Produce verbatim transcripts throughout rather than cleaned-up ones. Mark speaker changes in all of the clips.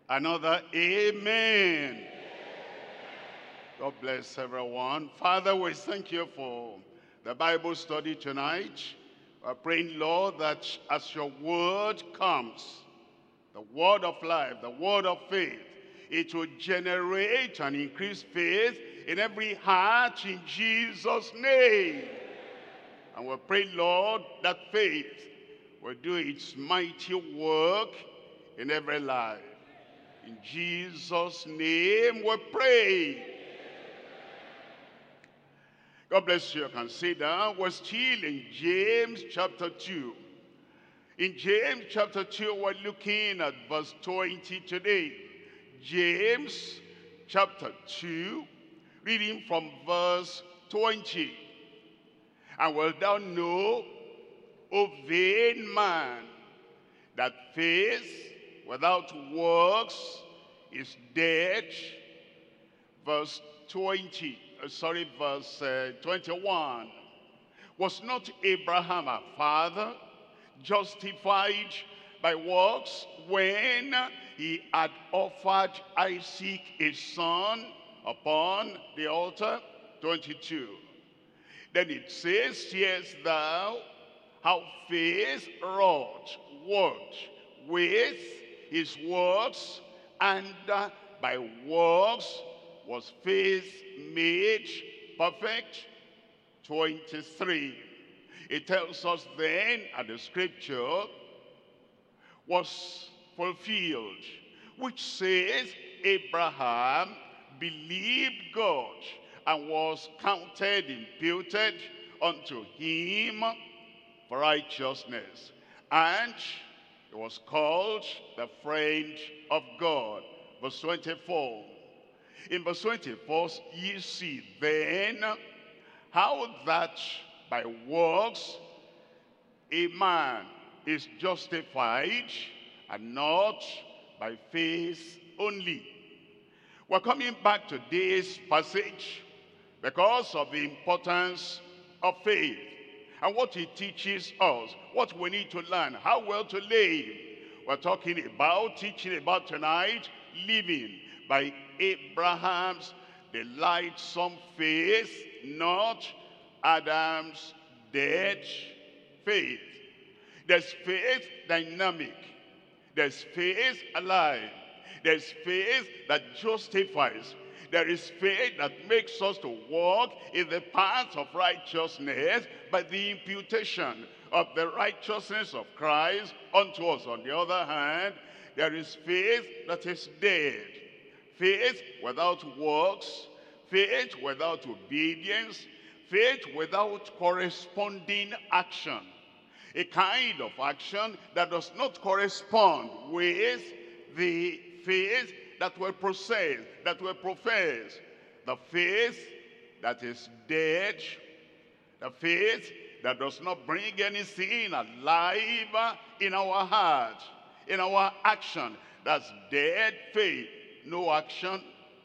Speaker 1: Another amen. God bless everyone. Father, we thank you for the Bible study tonight. We're praying, Lord, that as your word comes, the word of life, the word of faith, it will generate and increase faith in every heart in Jesus' name. And we pray, Lord, that faith will do its mighty work in every life. In Jesus' name we pray. God bless you. You can sit down. We're still in James chapter two. In James chapter two, we're looking at verse twenty today. James chapter two, reading from verse twenty. And wilt thou know, O vain man, that faith without works is dead? Verse twenty, uh, sorry, verse uh, twenty-one. Was not Abraham our father justified by works when he had offered Isaac his son upon the altar? twenty-two. Then it says, seest thou how faith wrought what with his works, and uh, by works was faith made perfect? twenty-three. It tells us then, and the scripture was fulfilled, which says, Abraham believed God, and was counted, imputed unto him for righteousness. And he was called the friend of God. Verse twenty-four. In verse twenty-four, ye see then how that by works a man is justified, and not by faith only. We're coming back to this passage because of the importance of faith and what it teaches us, what we need to learn, how well to live. We're talking about, teaching about tonight, living by Abraham's delightsome faith, not Adam's dead faith. There's faith dynamic. There's faith alive. There's faith that justifies. There is faith that makes us to walk in the path of righteousness by the imputation of the righteousness of Christ unto us. On the other hand, there is faith that is dead. Faith without works, faith without obedience, faith without corresponding action. A kind of action that does not correspond with the faith that will process, that will profess. The faith that is dead, the faith that does not bring anything alive in our heart, in our action. That's dead faith. No action,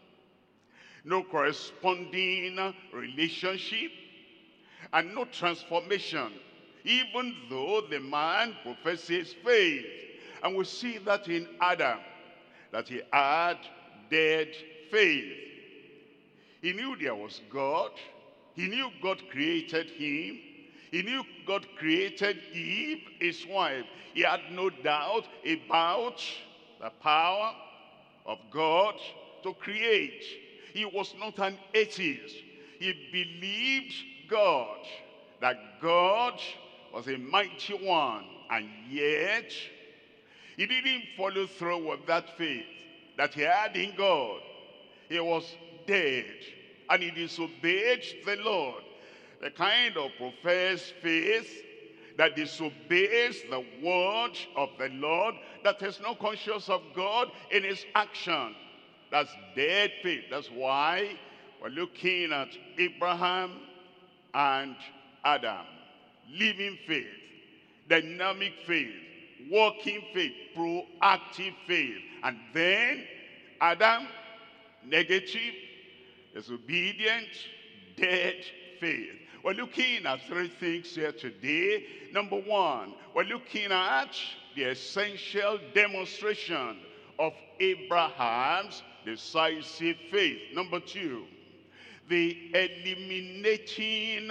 Speaker 1: no corresponding relationship, and no transformation, even though the man professes faith. And we see that in Adam, that he had dead faith. He knew there was God. He knew God created him. He knew God created Eve, his wife. He had no doubt about the power of God to create. He was not an atheist. He believed God, that God was a mighty one, and yet he didn't follow through with that faith that he had in God. He was dead, and he disobeyed the Lord. The kind of professed faith that disobeys the word of the Lord, that is not conscious of God in his action. That's dead faith. That's why we're looking at Abraham and Adam. Living faith, dynamic faith, working faith, proactive faith. And then Adam, negative, disobedient, dead faith. We're looking at three things here today. Number one, we're looking at the essential demonstration of Abraham's decisive faith. Number two, the eliminating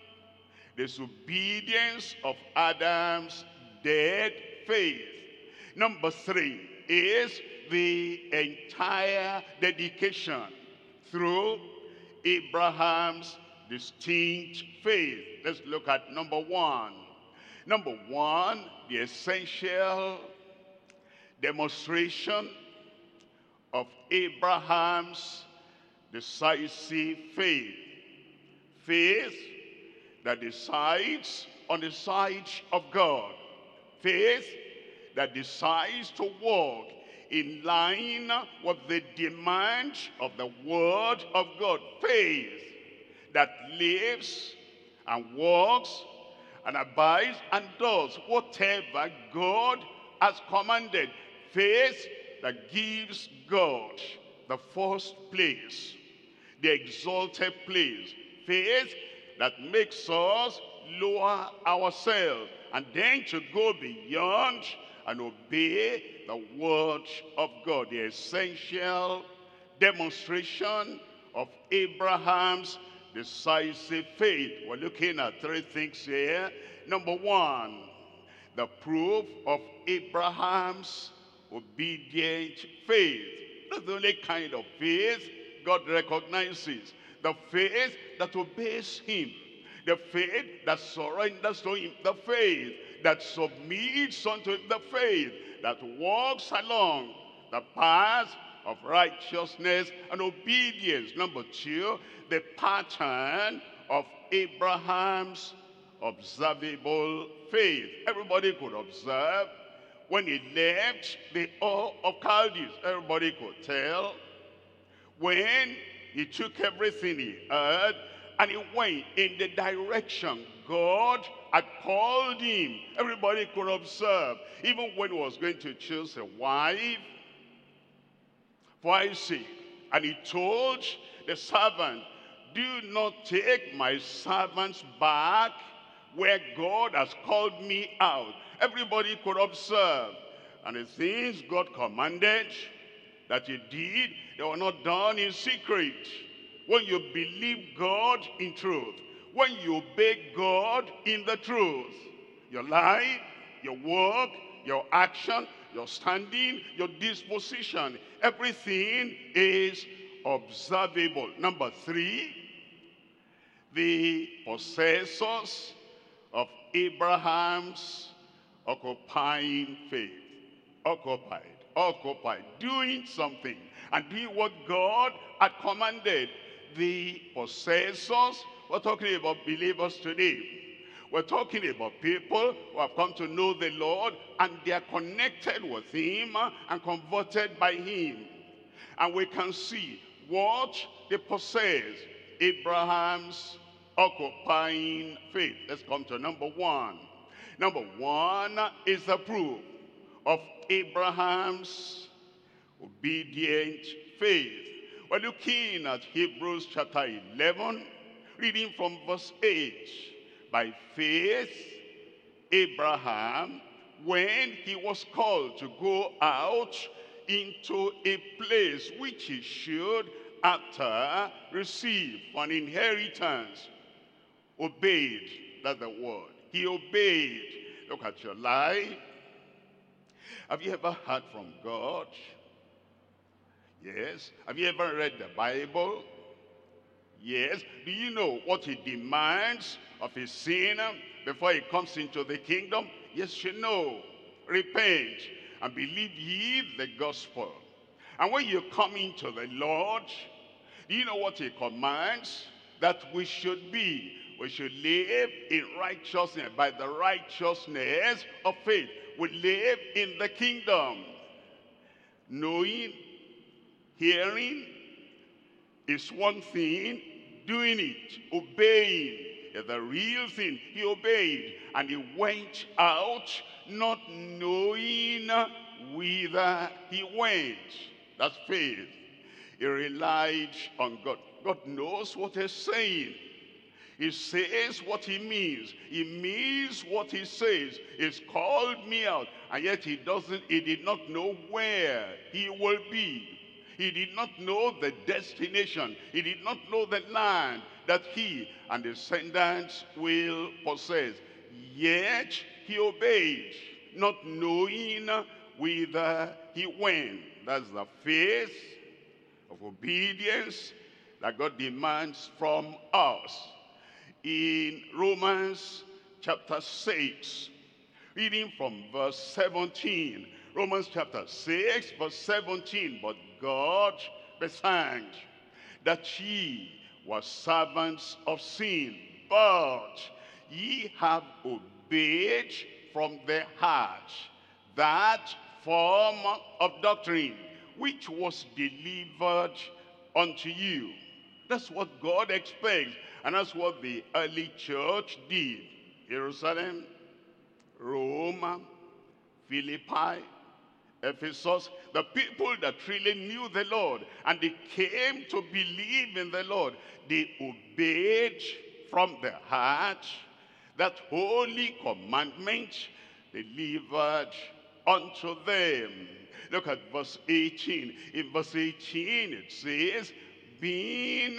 Speaker 1: disobedience of Adam's dead faith. Number three is the entire dedication through Abraham's distinct faith. Let's look at number one. Number one, the essential demonstration of Abraham's decisive faith. Faith that decides on the side of God. Faith that decides to walk in line with the demand of the word of God. Faith that lives and walks and abides and does whatever God has commanded. Faith that gives God the first place, the exalted place. Faith that makes us lower ourselves and then to go beyond and obey the word of God. The essential demonstration of Abraham's decisive faith. We're looking at three things here. Number one, the proof of Abraham's obedient faith. That's the only kind of faith God recognizes. The faith that obeys him. The faith that surrenders to him. The faith that submits unto him. The faith that walks along the path of righteousness and obedience. Number two, the pattern of Abraham's observable faith. Everybody could observe when he left the Ur of Chaldees. Everybody could tell when he took everything he heard and he went in the direction God had called him. Everybody could observe. Even when he was going to choose a wife for Isaac, and he told the servant, do not take my servants back where God has called me out. Everybody could observe. And the things God commanded that he did, they were not done in secret. When you believe God in truth, when you obey God in the truth, your life, your work, your action, your standing, your disposition, everything is observable. Number three, the possessors of Abraham's occupying faith. Occupied, occupied, doing something and doing what God had commanded. The possessors, we're talking about believers today. We're talking about people who have come to know the Lord and they are connected with him and converted by him. And we can see what they possess. Abraham's occupying faith. Let's come to number one. Number one is the proof of Abraham's obedient faith. We're looking at Hebrews chapter eleven, reading from verse eight. By faith, Abraham, when he was called to go out into a place which he should after receive for an inheritance, obeyed. That's the word. He obeyed. Look at your life. Have you ever heard from God? Yes. Have you ever read the Bible? Yes. Do you know what he demands of a sinner before he comes into the kingdom? Yes, you know. Repent and believe ye the gospel. And when you come into the Lord, do you know what he commands? That we should be. We should live in righteousness, by the righteousness of faith. We live in the kingdom. Knowing, hearing is one thing. Doing it, obeying is the real thing. He obeyed and he went out not knowing whither he went. That's faith. He relied on God. God knows what he's saying. He says what he means. He means what he says. He's called me out. And yet he doesn't, he did not know where he will be. He did not know the destination. He did not know the land that he and his descendants will possess. Yet he obeyed, not knowing whither he went. That's the faith of obedience that God demands from us. In Romans chapter six, reading from verse seventeen. Romans chapter six, verse seventeen. But God beside that ye were servants of sin, but ye have obeyed from the heart that form of doctrine which was delivered unto you. That's what God expects, and that's what the early church did. Jerusalem, Rome, Philippi, Ephesus, the people that really knew the Lord, and they came to believe in the Lord. They obeyed from the heart that holy commandment delivered unto them. Look at verse eighteen. In verse eighteen it says, being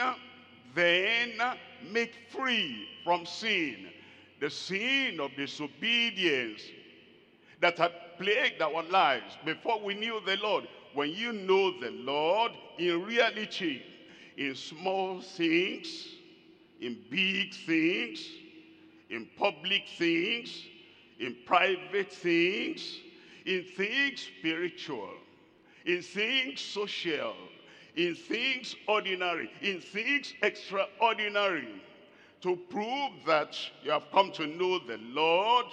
Speaker 1: then made free from sin, the sin of disobedience that had plagued our lives before we knew the Lord. When you know the Lord in reality, in small things, in big things, in public things, in private things, in things spiritual, in things social, in things ordinary, in things extraordinary, to prove that you have come to know the Lord,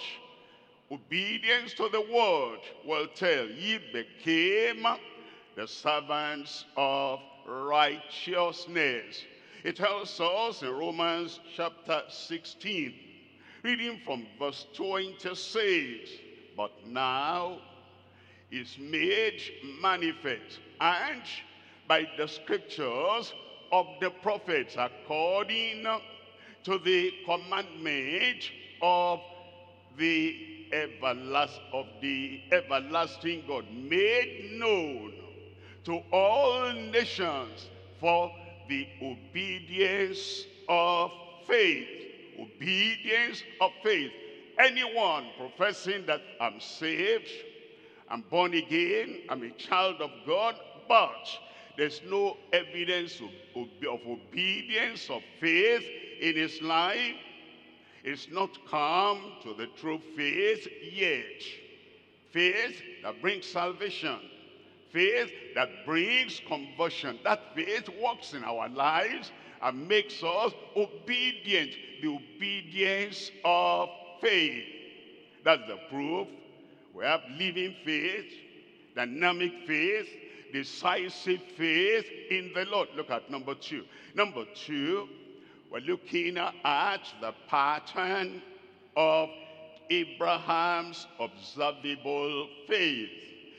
Speaker 1: obedience to the word will tell, ye became the servants of righteousness. It tells us in Romans chapter sixteen, reading from verse twenty-six, but now is made manifest, and by the scriptures of the prophets, according to the commandment of the everlast of the everlasting God, made known to all nations for the obedience of faith. Obedience of faith. Anyone professing that I'm saved, I'm born again, I'm a child of God, but there's no evidence of, of obedience, of faith in his life, it's not come to the true faith yet. Faith that brings salvation. Faith that brings conversion. That faith works in our lives and makes us obedient. The obedience of faith. That's the proof. We have living faith, dynamic faith, decisive faith in the Lord. Look at number two. Number two, we're looking at the pattern of Abraham's observable faith.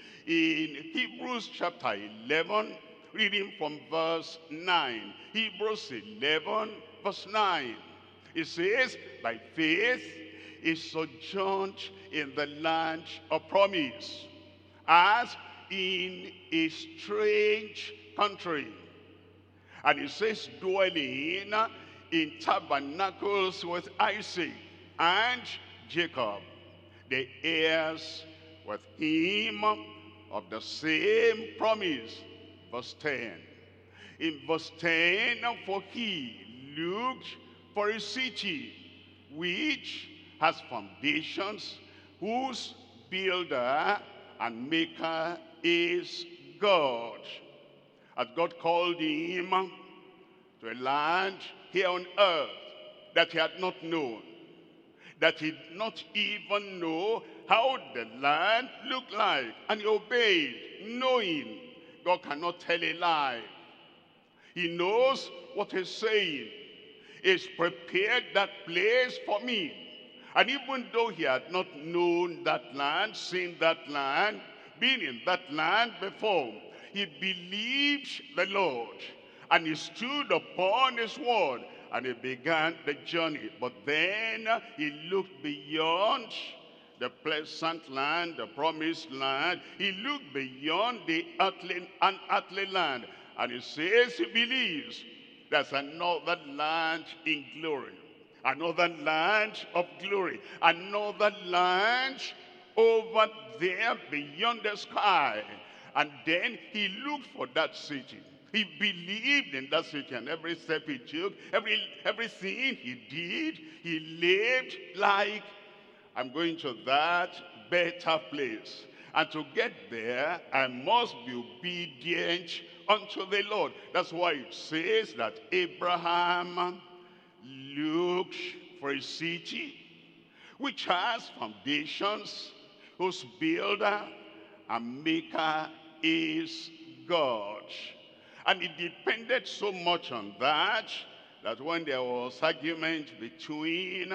Speaker 1: In Hebrews chapter eleven, reading from verse nine. Hebrews eleven, verse nine. It says, by faith he sojourned in the land of promise, as in a strange country. And it says, dwelling in tabernacles with Isaac and Jacob, the heirs with him of the same promise. Verse ten. In verse ten, for he looked for a city which has foundations, whose builder and maker is God. As God called him to a land here on earth that he had not known, that he did not even know how the land looked like, and he obeyed, knowing God cannot tell a lie. He knows what he's saying. He's prepared that place for me. And even though he had not known that land, seen that land, been in that land before, he believed the Lord, and he stood upon his word, and he began the journey. But then he looked beyond the pleasant land, the promised land. He looked beyond the earthly, unearthly land, and he says he believes there's another land in glory, another land of glory, another land over there beyond the sky. And then he looked for that city. He believed in that city, and every step he took, every everything he did, he lived like, I'm going to that better place. And to get there, I must be obedient unto the Lord. That's why it says that Abraham looked for a city which has foundations, whose builder and maker is God. And it depended so much on that, that when there was argument between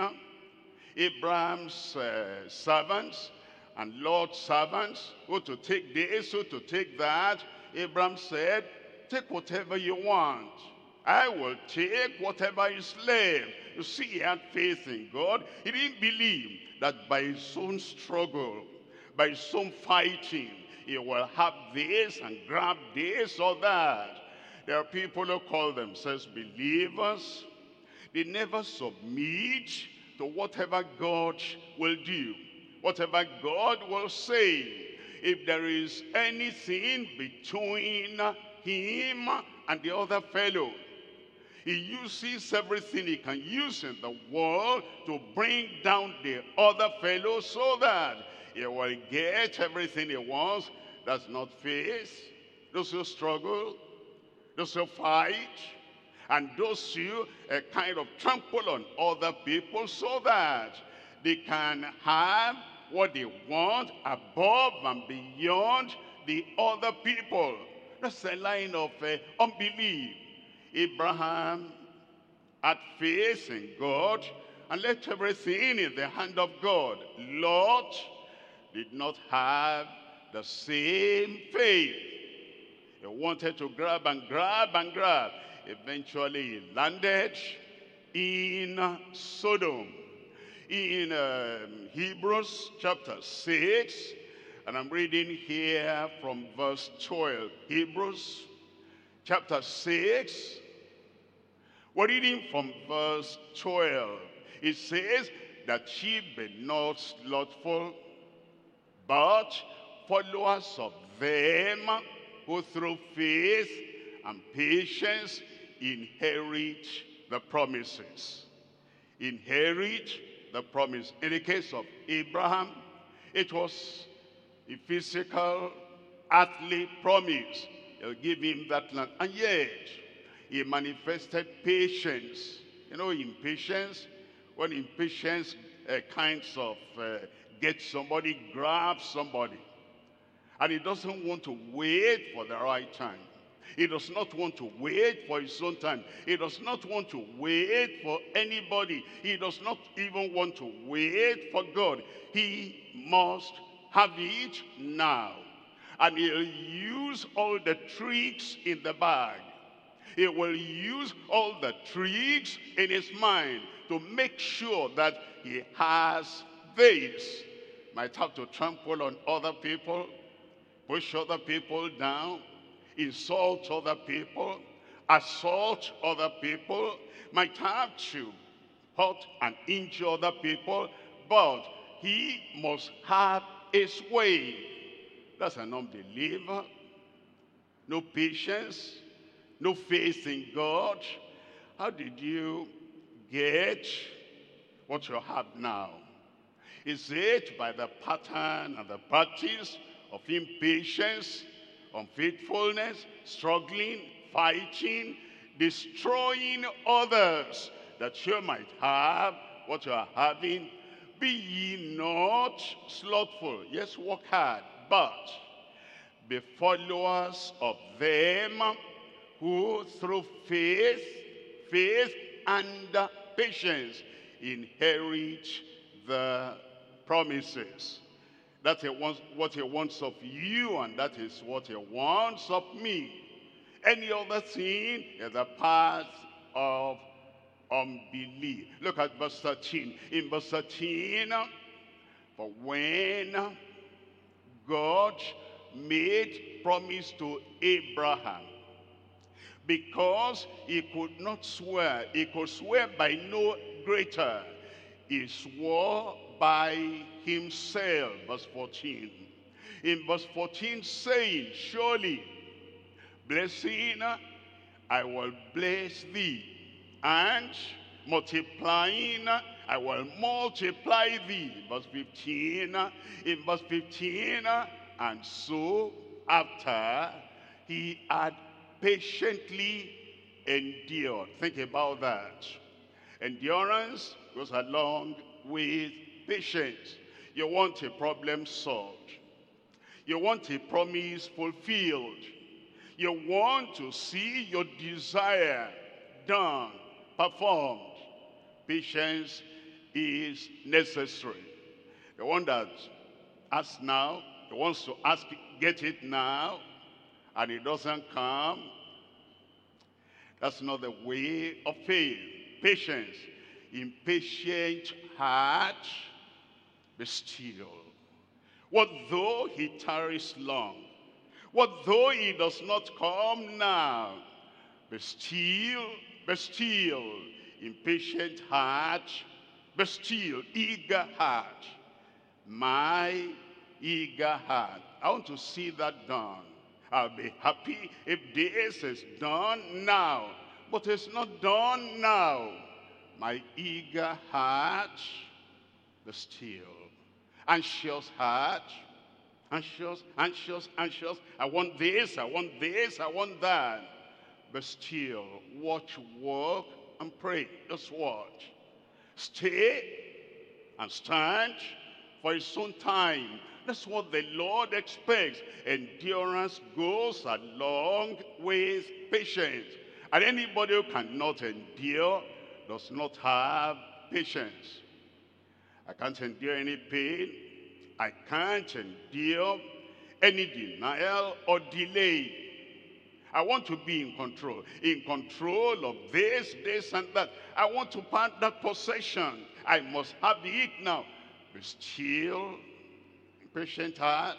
Speaker 1: Abraham's uh, servants and Lord's servants, who to take this, who to take that, Abraham said, take whatever you want. I will take whatever is left. You see, he had faith in God. He didn't believe that by his own struggle, by his own fighting, he will have this and grab this or that. There are people who call themselves believers. They never submit to whatever God will do, whatever God will say. If there is anything between him and the other fellow, he uses everything he can use in the world to bring down the other fellow so that he will get everything he wants. That's not faith. Those who struggle, those who fight, and those who uh, kind of trample on other people so that they can have what they want above and beyond the other people. That's a line of uh, unbelief. Abraham had faith in God and left everything in the hand of God. Lot did not have the same faith. He wanted to grab and grab and grab. Eventually he landed in Sodom. In um, Hebrews chapter six, and I'm reading here from verse twelve. Hebrews chapter six, we're reading from verse twelve. It says that ye be not slothful, but followers of them who through faith and patience inherit the promises. Inherit the promise. In the case of Abraham, it was a physical, earthly promise. He'll give him that land. And yet, he manifested patience. You know, impatience, when impatience uh, kinds of uh, get somebody, grab somebody. And he doesn't want to wait for the right time. He does not want to wait for his own time. He does not want to wait for anybody. He does not even want to wait for God. He must have it now. And he'll use all the tricks in the bag. He will use all the tricks in his mind to make sure that he has this. Might have to trample on other people, push other people down, insult other people, assault other people, might have to hurt and injure other people, but he must have his way. That's an unbeliever. No patience, no faith in God. How did you get what you have now? Is it by the pattern and the practice of impatience, unfaithfulness, struggling, fighting, destroying others, that you might have what you are having? Be ye not slothful. Yes, work hard, but be followers of them who through faith, faith and patience inherit the promises. That's what he wants of you, and that is what he wants of me. Any other thing is the path of unbelief. Look at verse thirteen. In verse thirteen, for when God made promise to Abraham, because he could not swear, he could swear by no greater, he swore by himself. Verse fourteen. In verse fourteen, saying, surely, blessing, I will bless thee, and multiplying, I will multiply thee. Verse fifteen. In verse fifteen, and so after he had patiently endured. Think about that. Endurance goes along with patience. You want a problem solved. You want a promise fulfilled. You want to see your desire done, performed. Patience is necessary. The one that asks now, the wants to ask, get it now, and it doesn't come, that's not the way of faith. Patience. Impatient heart, be still. What though he tarries long? What though he does not come now? Be still, be still. Impatient heart, be still. Eager heart. My eager heart. I want to see that done. I'll be happy if this is done now. But it's not done now. My eager heart, be still. Anxious heart, anxious, anxious, anxious. I want this, I want this, I want that. But still, watch, work, and pray. Just watch. Stay and stand for his own time. That's what the Lord expects. Endurance goes along with patience. And anybody who cannot endure does not have patience. I can't endure any pain. I can't endure any denial or delay. I want to be in control. In control of this, this, and that. I want to part that possession. I must have it now. Be still, patient heart,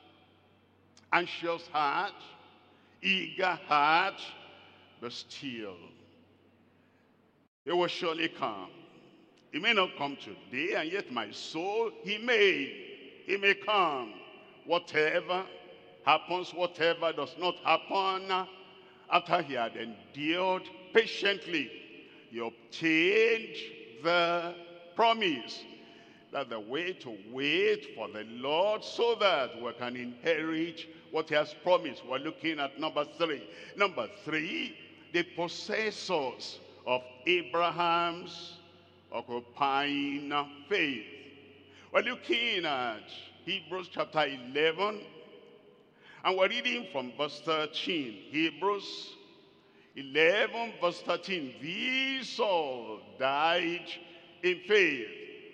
Speaker 1: anxious heart, eager heart, be still. It will surely come. He may not come today, and yet my soul, he may. He may come. Whatever happens, whatever does not happen, after he had endured patiently, he obtained the promise. That's the way to wait for the Lord so that we can inherit what he has promised. We're looking at number three. Number three, the possessors of Abraham's occupying faith. We're looking at Hebrews chapter eleven, and we're reading from verse thirteen. Hebrews eleven verse thirteen. These all died in faith,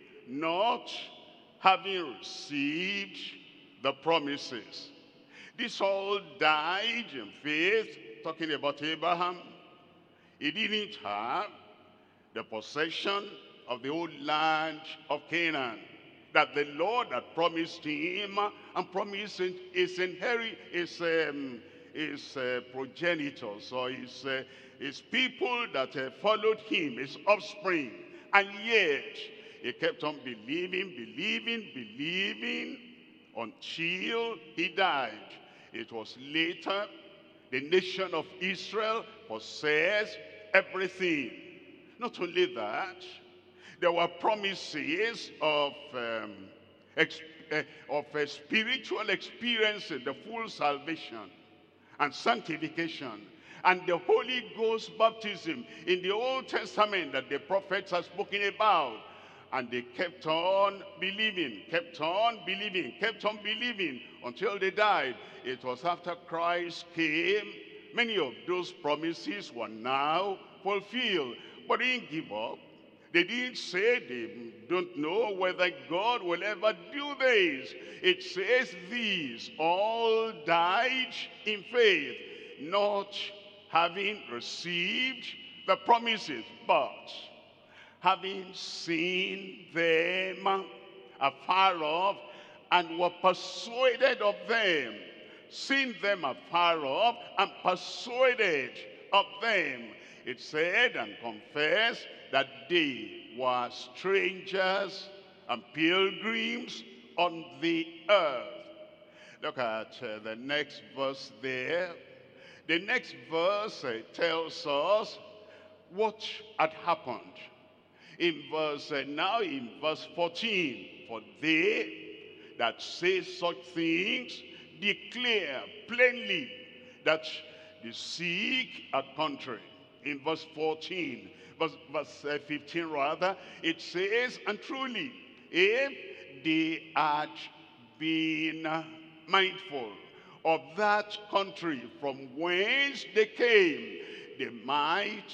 Speaker 1: not having received the promises. These all died in faith, talking about Abraham. He didn't have the possession of the whole land of Canaan that the Lord had promised him, and promised his inherit, his, um, his uh, progenitors, or his, uh, his people that uh, followed him, his offspring. And yet, he kept on believing, believing, believing, until he died. It was later the nation of Israel possessed everything. Not only that, there were promises of, um, ex uh, of a spiritual experience, the full salvation and sanctification, and the Holy Ghost baptism in the Old Testament that the prophets have spoken about. And they kept on believing, kept on believing, kept on believing until they died. It was after Christ came, many of those promises were now fulfilled. But they didn't give up. They didn't say they don't know whether God will ever do this. It says these all died in faith, not having received The promise is, but having seen them afar off, and were persuaded of them, seen them afar off, and persuaded of them, it said and confessed that they were strangers and pilgrims on the earth. Look at uh, the next verse there. The next verse uh, tells us what had happened. In verse, uh, now in verse fourteen, for they that say such things declare plainly that they seek a country. In verse fourteen, verse, verse uh, fifteen rather, it says, and truly, if they had been mindful of that country from whence they came, they might,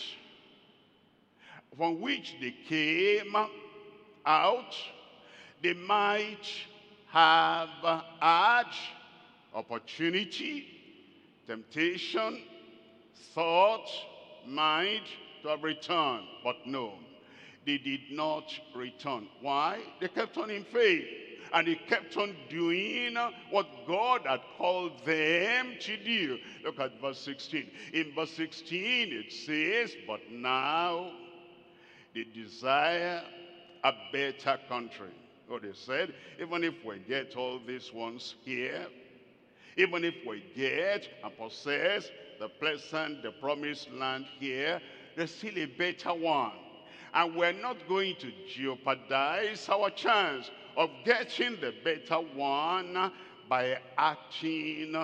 Speaker 1: from which they came out, they might have had opportunity, temptation, thought, mind to have returned. But no, they did not return. Why? They kept on in faith. And they kept on doing what God had called them to do. Look at verse sixteen. In verse sixteen it says, but now they desire a better country. Oh, they said, even if we get all these ones here, even if we get and possess the pleasant, the promised land here, there's still a better one. And we're not going to jeopardize our chance of getting the better one by acting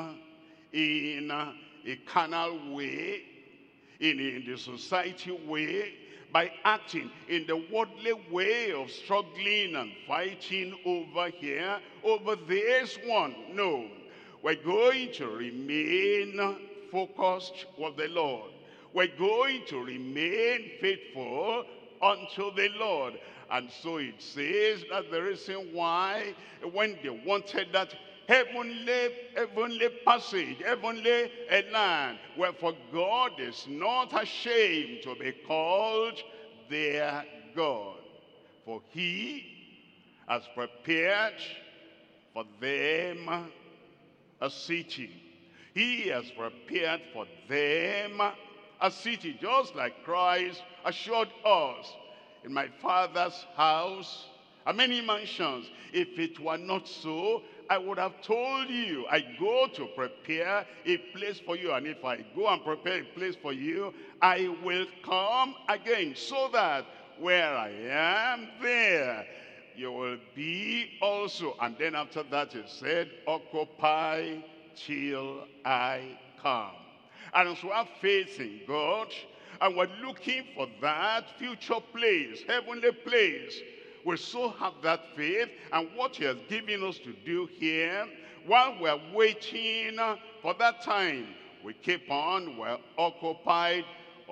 Speaker 1: in a carnal way, in, in the society way, by acting in the worldly way of struggling and fighting over here, over this one. No, we're going to remain focused with the Lord. We're going to remain faithful unto the Lord. And so it says that the reason why, when they wanted that heavenly, heavenly passage, heavenly land, wherefore God is not ashamed to be called their God. For he has prepared for them a city. He has prepared for them a city, just like Christ assured us. In my Father's house are many mansions. If it were not so, I would have told you, I go to prepare a place for you. And if I go and prepare a place for you, I will come again, so that where I am, there you will be also. And then after that it said, occupy till I come. And so have faith in God, and we're looking for that future place, heavenly place. We so have that faith, and what he has given us to do here, while we're waiting for that time, we keep on, we're occupied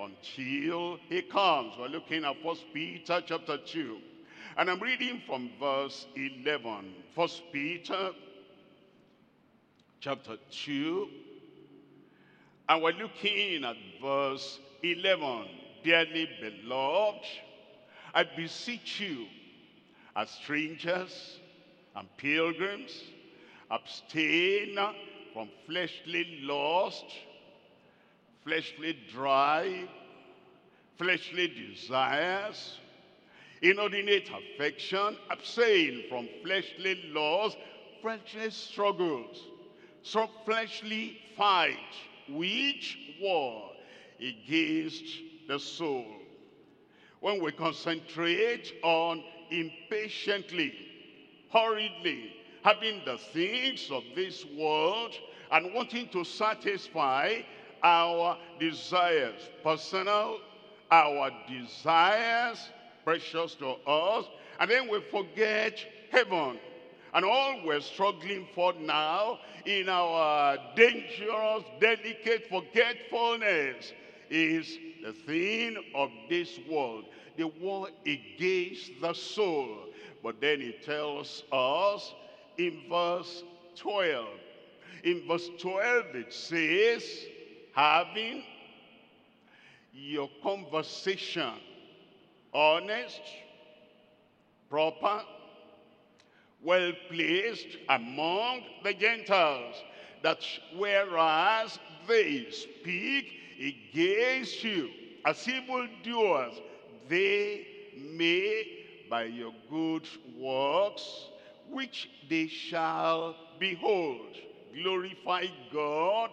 Speaker 1: until he comes. We're looking at First Peter chapter two, and I'm reading from verse eleven. First Peter chapter two, and we're looking at verse eleven. Dearly beloved, I beseech you, as strangers and pilgrims, abstain from fleshly lust, fleshly drive, fleshly desires, inordinate affection. Abstain from fleshly lust, fleshly struggles, so fleshly fight, which war against the soul. When we concentrate on impatiently, hurriedly, having the things of this world and wanting to satisfy our desires, personal, our desires, precious to us, and then we forget heaven. And all we're struggling for now in our dangerous, delicate forgetfulness is the thing of this world, the war against the soul. But then it tells us in verse twelve. In verse twelve it says, having your conversation honest, proper, well placed among the Gentiles, that whereas they speak against you as evildoers, they may by your good works, which they shall behold, glorify God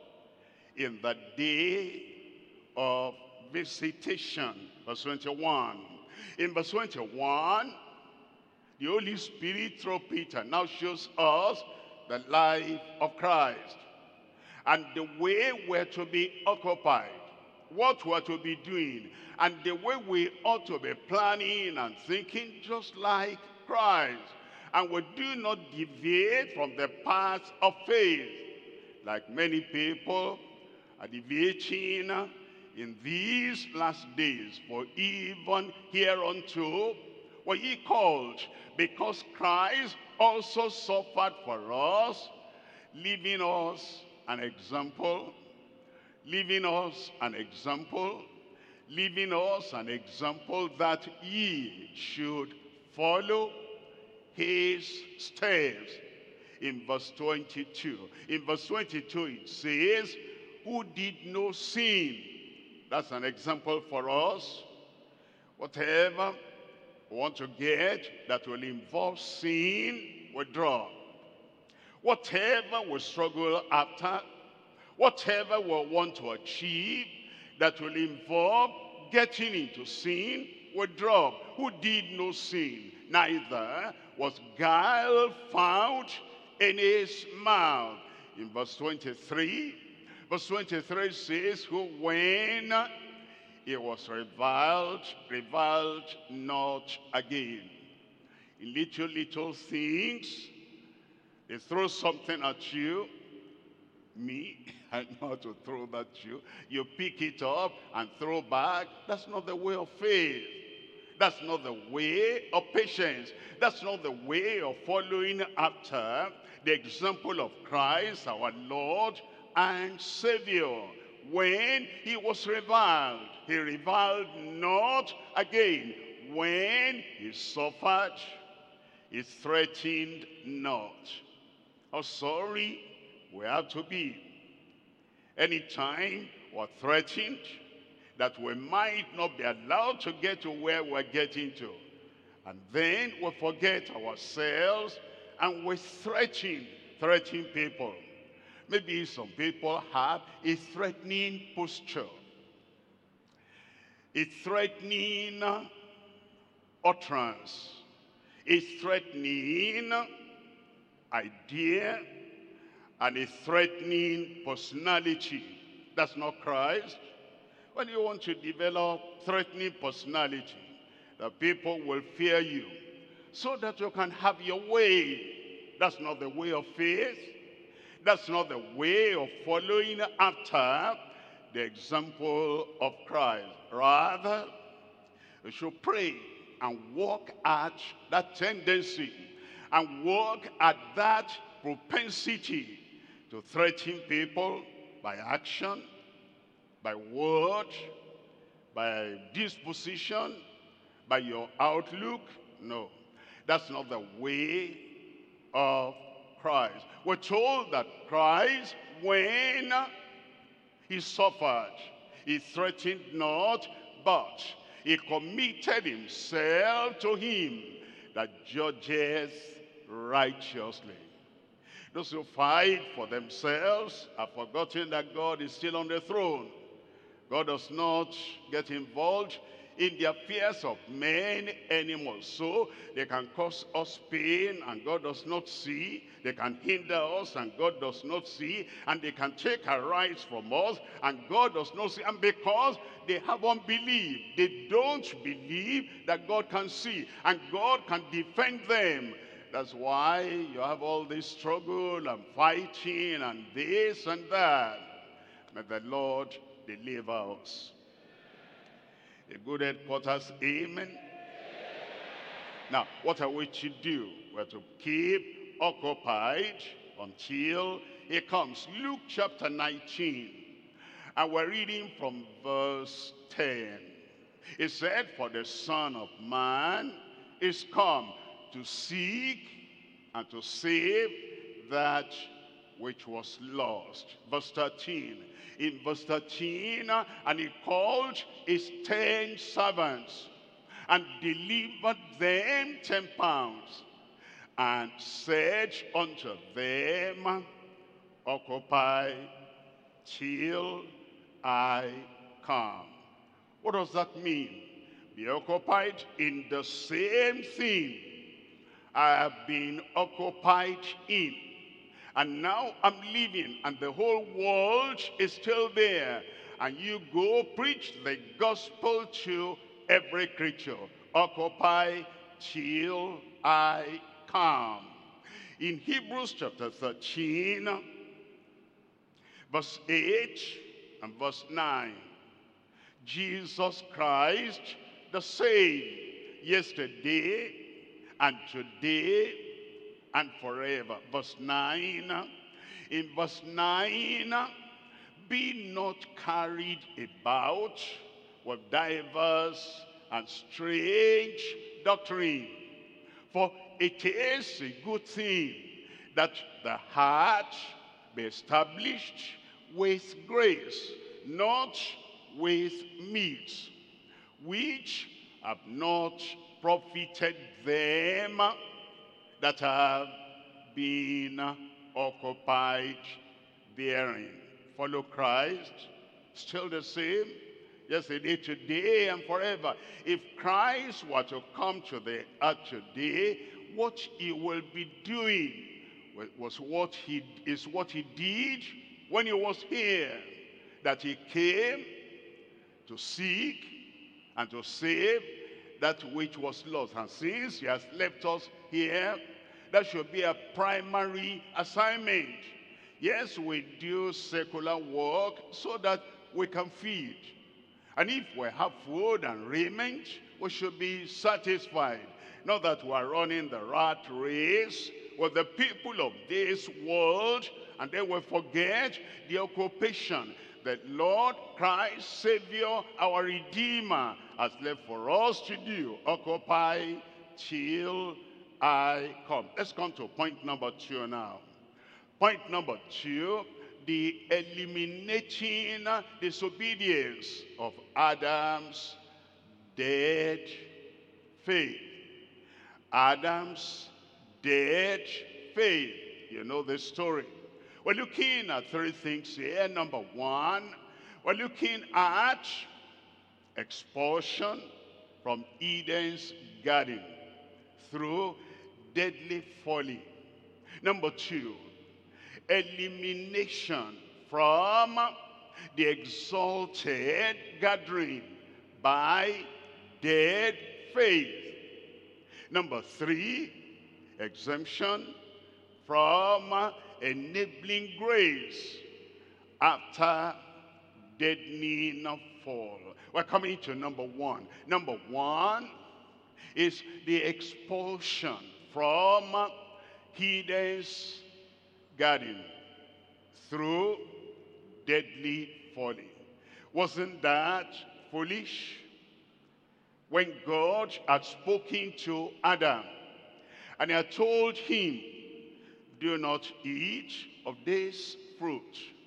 Speaker 1: in the day of visitation. Verse twenty-one. In verse twenty-one, the Holy Spirit through Peter now shows us the life of Christ and the way we're to be occupied, what we're to be doing, and the way we ought to be planning and thinking just like Christ. And we do not deviate from the path of faith, like many people are deviating in these last days. For even hereunto were ye called, because Christ also suffered for us, leaving us an example, leaving us an example, leaving us an example that ye should follow his steps. In verse twenty-two, in verse twenty-two it says, who did no sin. That's an example for us. Whatever we want to get that will involve sin, we draw. Whatever we struggle after, whatever we want to achieve that will involve getting into sin, we drop. Who did no sin, neither was guile found in his mouth. In verse twenty-three, verse twenty-three says, who when he was reviled, reviled not again. In little, little things, they throw something at you. Me, I know how to throw that at you. You pick it up and throw back. That's not the way of faith. That's not the way of patience. That's not the way of following after the example of Christ, our Lord and Savior. When he was reviled, he reviled not again. When he suffered, he threatened not. How sorry we have to be anytime we're threatened that we might not be allowed to get to where we're getting to. And then we forget ourselves and we threaten, threaten people. Maybe some people have a threatening posture, a threatening utterance, a threatening idea, and a threatening personality. That's not Christ. When you want to develop threatening personality, the people will fear you so that you can have your way. That's not the way of faith. That's not the way of following after the example of Christ. Rather, we should pray and walk at that tendency and walk at that propensity to threaten people by action, by word, by disposition, by your outlook. No, that's not the way of Christ. We're told that Christ, when he suffered, he threatened not, but he committed himself to him that judges righteously. Those who fight for themselves have forgotten that God is still on the throne. God does not get involved in the affairs of men anymore. So they can cause us pain and God does not see. They can hinder us and God does not see. And they can take our rights from us and God does not see. And because they have unbelief, they don't believe that God can see and God can defend them. That's why you have all this struggle and fighting and this and that. May the Lord deliver us. A good headquarters, amen. Now, what are we to do? We're to keep occupied until he comes. Luke chapter nineteen. And we're reading from verse ten. It said, for the Son of Man is come to seek and to save that which was lost. Verse thirteen. In verse thirteen, and he called his ten servants and delivered them ten pounds and said unto them, occupy till I come. What does that mean? Be occupied in the same thing I have been occupied in. And now I'm leaving, and the whole world is still there. And you go preach the gospel to every creature. Occupy till I come. In Hebrews chapter thirteen, verse eight and verse nine, Jesus Christ the same yesterday and today and forever. Verse nine. In verse nine, be not carried about with divers and strange doctrine. For it is a good thing that the heart be established with grace, not with meats, which have not profited them that have been occupied therein. Follow Christ, still the same, yesterday, today, and forever. If Christ were to come to the earth today, what he will be doing was what he is what he did when he was here. That he came to seek and to save that which was lost. And since he has left us here, that should be a primary assignment. Yes, we do secular work so that we can feed. And if we have food and raiment, we should be satisfied. Not that we are running the rat race with the people of this world, and then we forget the occupation that Lord Christ, Savior, our Redeemer, has left for us to do. Occupy till I come. Let's come to point number two now. Point number two, the eliminating disobedience of Adam's dead faith. Adam's dead faith. You know the story. We're looking at three things here. Number one, we're looking at expulsion from Eden's garden through deadly folly. Number two, elimination from the exalted gathering by dead faith. Number three, exemption from enabling grace after deadening fall. We're coming to number one. Number one is the expulsion from Eden's garden through deadly folly. Wasn't that foolish? When God had spoken to Adam and he had told him, do not eat of this fruit.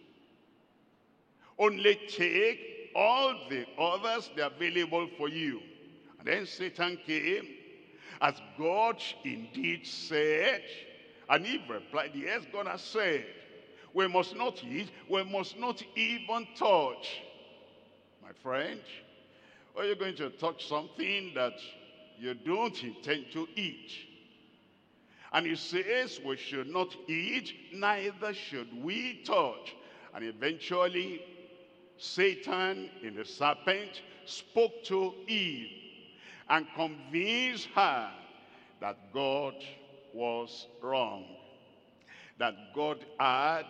Speaker 1: Only take all the others that are available for you. And then Satan came, as God indeed said, and Eve replied, yes, God has said, we must not eat, we must not even touch. My friend, are you going to touch something that you don't intend to eat? And he says we should not eat, neither should we touch. And eventually, Satan in the serpent spoke to Eve and convinced her that God was wrong. That God had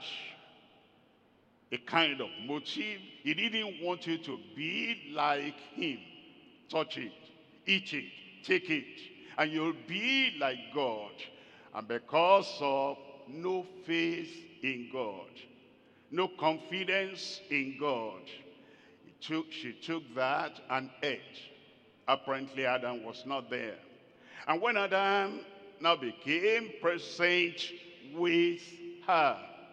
Speaker 1: a kind of motive. He didn't want you to be like him. Touch it, eat it, take it, and you'll be like God. And because of no faith in God, no confidence in God. He took, she took that and ate. Apparently Adam was not there. And when Adam now became present with her,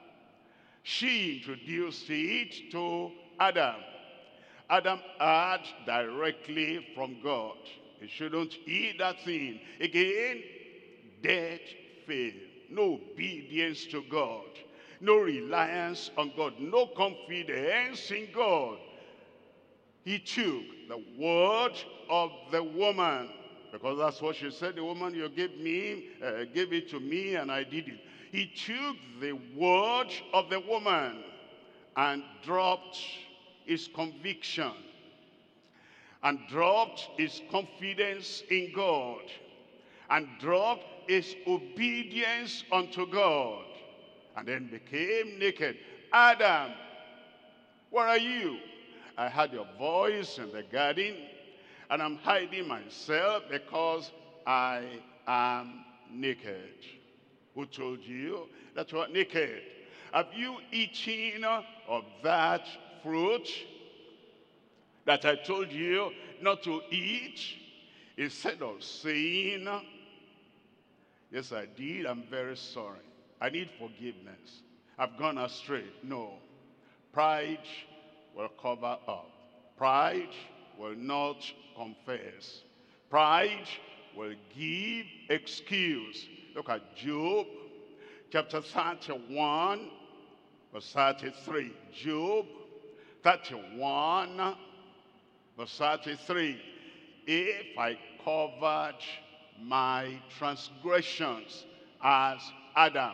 Speaker 1: she introduced it to Adam. Adam heard directly from God. He shouldn't eat that thing. Again, dead faith. No obedience to God. No reliance on God. No confidence in God. He took the word of the woman, because that's what she said. The woman you gave me, uh, gave it to me, and I did it. He took the word of the woman and dropped his conviction and dropped his confidence in God and dropped his obedience unto God, and then became naked. Adam, where are you? I heard your voice in the garden, and I'm hiding myself because I am naked. Who told you that you are naked? Have you eaten of that fruit that I told you not to eat? Instead of saying, yes, I did, I'm very sorry, I need forgiveness, I've gone astray. No. Pride will cover up. Pride will not confess. Pride will give excuse. Look at Job chapter thirty-one, verse thirty-three. Job thirty-one, verse thirty-three. If I covered my transgressions as Adam,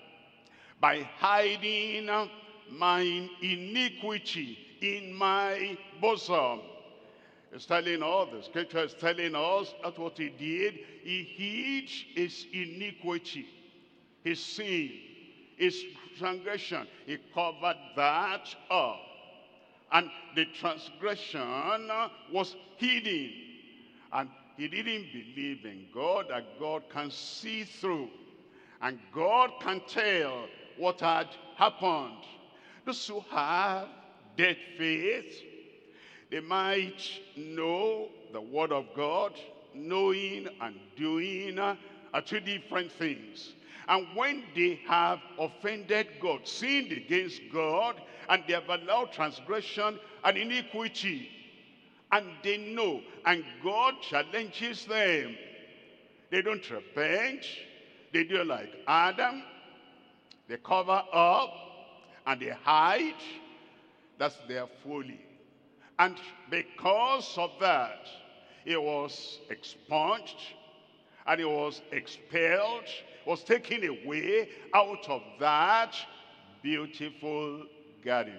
Speaker 1: by hiding mine iniquity in my bosom. It's telling us, the scripture is telling us that's what he did. He hid his iniquity, his sin, his transgression. He covered that up. And the transgression was hidden. And he didn't believe in God, that God can see through. And God can tell what had happened. Those who have dead faith, they might know the word of God. Knowing and doing are two different things. And when they have offended God, sinned against God, and they have allowed transgression and iniquity, and they know, and God challenges them, they don't repent. They do like Adam. They cover up and they hide. That's their folly. And because of that, he was expunged and he was expelled, was taken away out of that beautiful garden.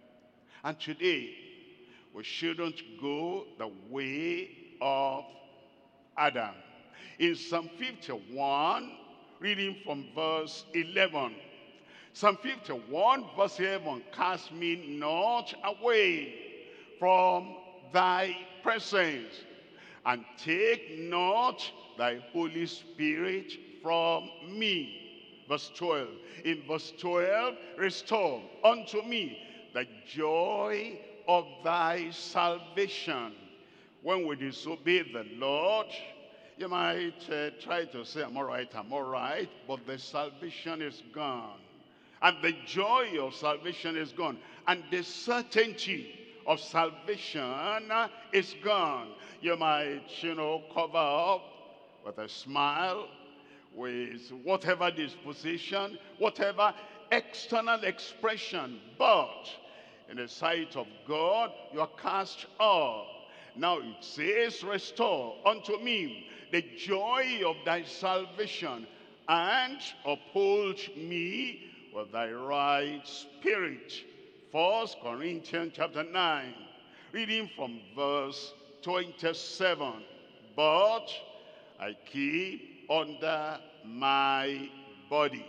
Speaker 1: And today, we shouldn't go the way of Adam. In Psalm fifty-one, reading from verse eleven. Psalm fifty-one, verse eleven, cast me not away from thy presence, and take not thy Holy Spirit from me. Verse twelve. In verse twelve, restore unto me the joy of thy salvation. When we disobey the Lord, you might uh, try to say, I'm all right, I'm all right, but the salvation is gone. And the joy of salvation is gone. And the certainty of salvation is gone. You might, you know, cover up with a smile, with whatever disposition, whatever external expression, but in the sight of God, you are cast off. Now it says, restore unto me the joy of thy salvation, and uphold me with thy right spirit. First Corinthians chapter nine, reading from verse twenty-seven. But I keep under my body.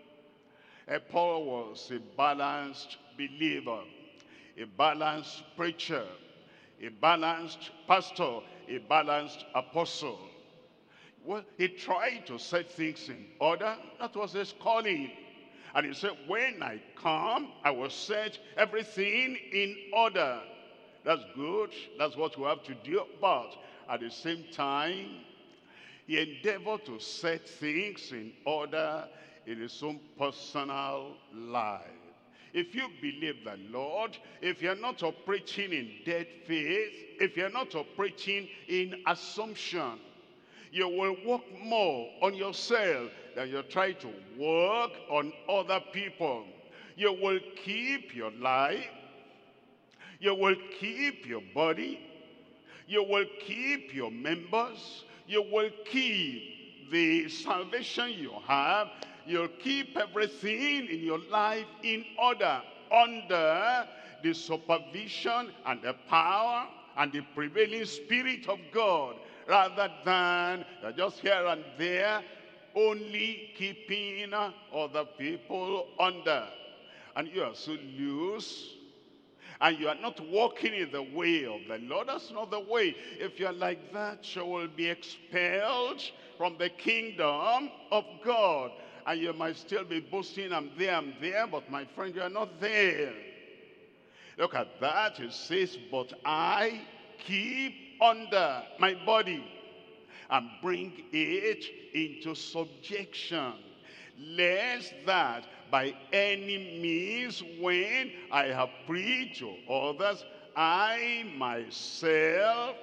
Speaker 1: And Paul was a balanced believer, a balanced preacher, a balanced pastor, a balanced apostle. Well, he tried to set things in order. That was his calling. And he said, when I come, I will set everything in order. That's good. That's what we have to do. But at the same time, he endeavored to set things in order in his own personal life. If you believe the Lord, if you're not operating in dead faith, if you're not operating in assumption, you will work more on yourself than you try to work on other people. You will keep your life. You will keep your body. You will keep your members. You will keep the salvation you have. You'll keep everything in your life in order under the supervision and the power and the prevailing Spirit of God, rather than just here and there only keeping other people under. And you are so loose, and you are not walking in the way of the Lord. That's not the way. If you're like that, you will be expelled from the kingdom of God. And you might still be boasting, I'm there, I'm there, but my friend, you are not there. Look at that. It says, but I keep under my body and bring it into subjection, lest that by any means, when I have preached to others, I myself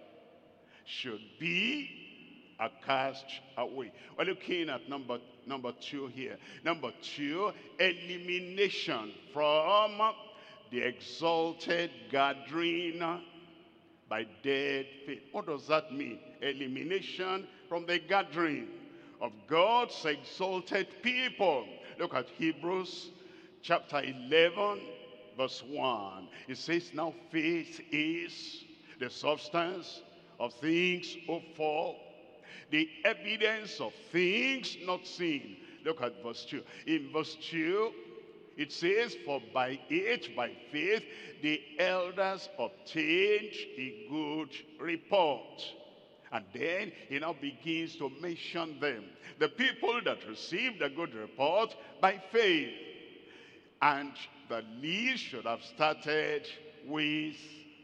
Speaker 1: should be are cast away. We're looking at number number two here. Number two, elimination from the exalted gathering by dead faith. What does that mean? Elimination from the gathering of God's exalted people. Look at Hebrews chapter eleven, verse one. It says, now faith is the substance of things hoped for, the evidence of things not seen. Look at verse two. In verse two, it says, for by it, by faith, the elders obtained a good report. And then he now begins to mention them. The people that received a good report by faith. And the list should have started with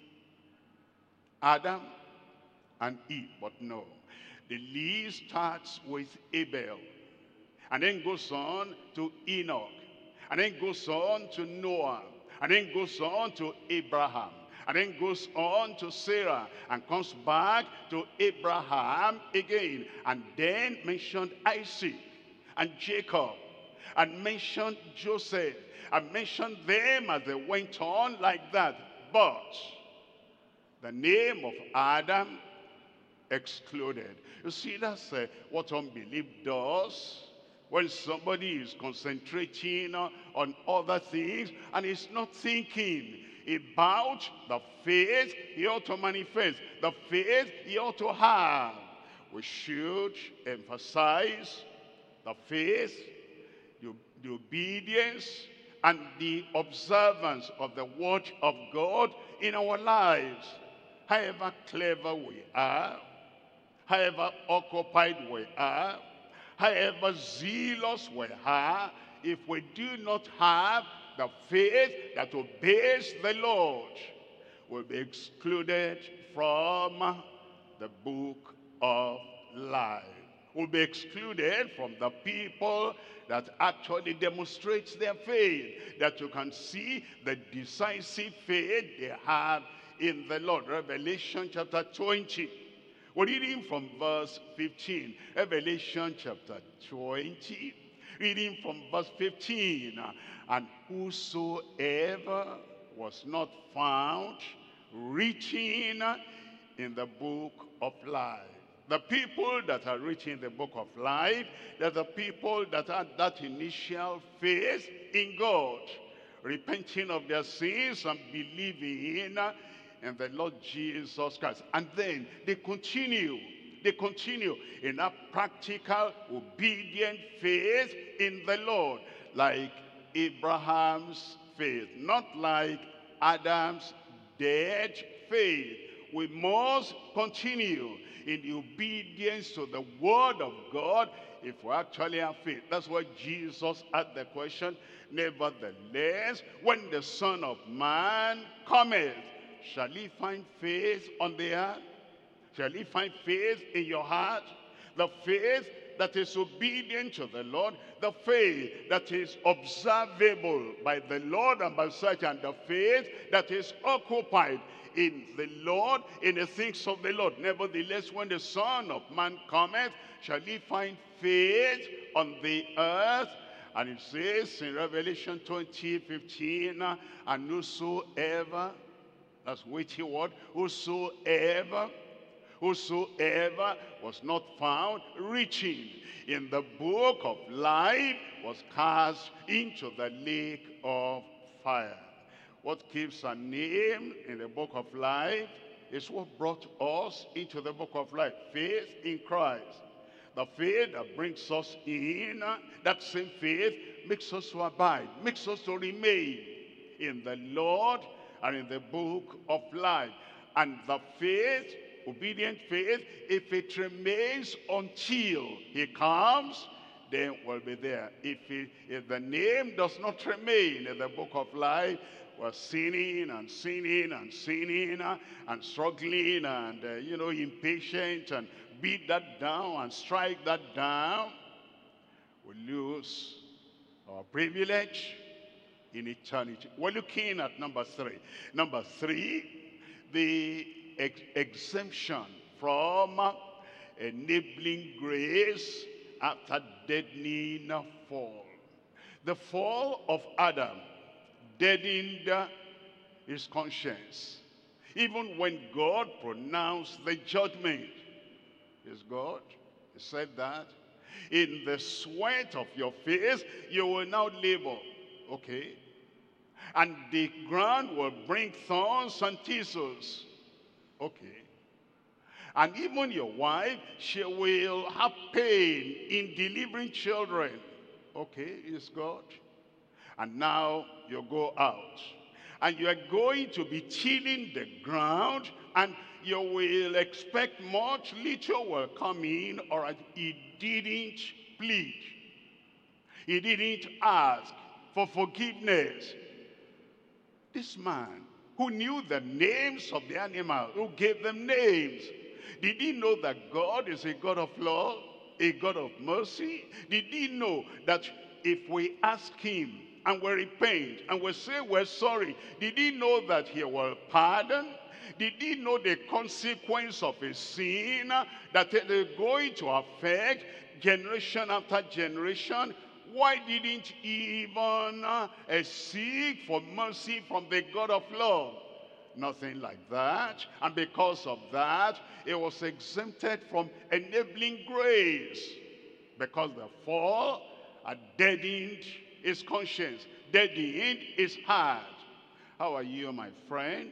Speaker 1: Adam and Eve, but no. The list starts with Abel, and then goes on to Enoch, and then goes on to Noah, and then goes on to Abraham, and then goes on to Sarah, and comes back to Abraham again, and then mentioned Isaac and Jacob, and mentioned Joseph, and mentioned them as they went on like that. But the name of Adam excluded. You see, that's uh, what unbelief does. When somebody is concentrating uh, on other things and is not thinking about the faith he ought to manifest, the faith he ought to have. We should emphasize the faith, the, the obedience, and the observance of the word of God in our lives. However clever we are, however occupied we are, however zealous we are, if we do not have the faith that obeys the Lord, we'll be excluded from the book of life. We'll be excluded from the people that actually demonstrates their faith, that you can see the decisive faith they have in the Lord. Revelation chapter twenty. We're reading from verse fifteen. Revelation chapter twenty, reading from verse fifteen. And whosoever was not found written in the book of life. The people that are written in the book of life, they're the people that had that initial faith in God, repenting of their sins and believing in and the Lord Jesus Christ. And then they continue, they continue in a practical, obedient faith in the Lord, like Abraham's faith, not like Adam's dead faith, we must continue in the obedience to the word of God if we actually have faith. That's why Jesus asked the question, nevertheless, when the Son of Man cometh, shall he find faith on the earth? Shall he find faith in your heart? The faith that is obedient to the Lord, the faith that is observable by the Lord and by such, and the faith that is occupied in the Lord, in the things of the Lord. Nevertheless, when the Son of Man cometh, shall he find faith on the earth? And it says in Revelation twenty, fifteen, and whosoever, that's weighty word, whosoever, whosoever was not found written in the book of life was cast into the lake of fire. What keeps a name in the book of life is what brought us into the book of life. Faith in Christ. The faith that brings us in, that same faith makes us to abide, makes us to remain in the Lord and in the book of life. And the faith, obedient faith, if it remains until he comes, then we'll be there. If, it, if the name does not remain in the book of life, we're sinning and sinning and sinning uh, and struggling and, uh, you know, impatient, and beat that down and strike that down. We lose our privilege in eternity. We're looking at number three. Number three, the ex exemption from uh, enabling grace after deadening fall. The fall of Adam deadened his conscience. Even when God pronounced the judgment, is God, he said that, in the sweat of your face you will now labor. Okay. And the ground will bring thorns and thistles. Okay. And even your wife, she will have pain in delivering children. Okay, is God. And now you go out, and you are going to be tilling the ground, and you will expect much, little will come in. All right, he didn't plead. He didn't ask for forgiveness. This man who knew the names of the animals, who gave them names, did he know that God is a God of love, a God of mercy? Did he know that if we ask him and we repent and we say we're sorry, did he know that he will pardon? Did he know the consequence of a sin, that it is going to affect generation after generation? Why didn't he even uh, seek for mercy from the God of love? Nothing like that. And because of that, he was exempted from enabling grace, because the fall had deadened his conscience, deadened his heart. How are you, my friend?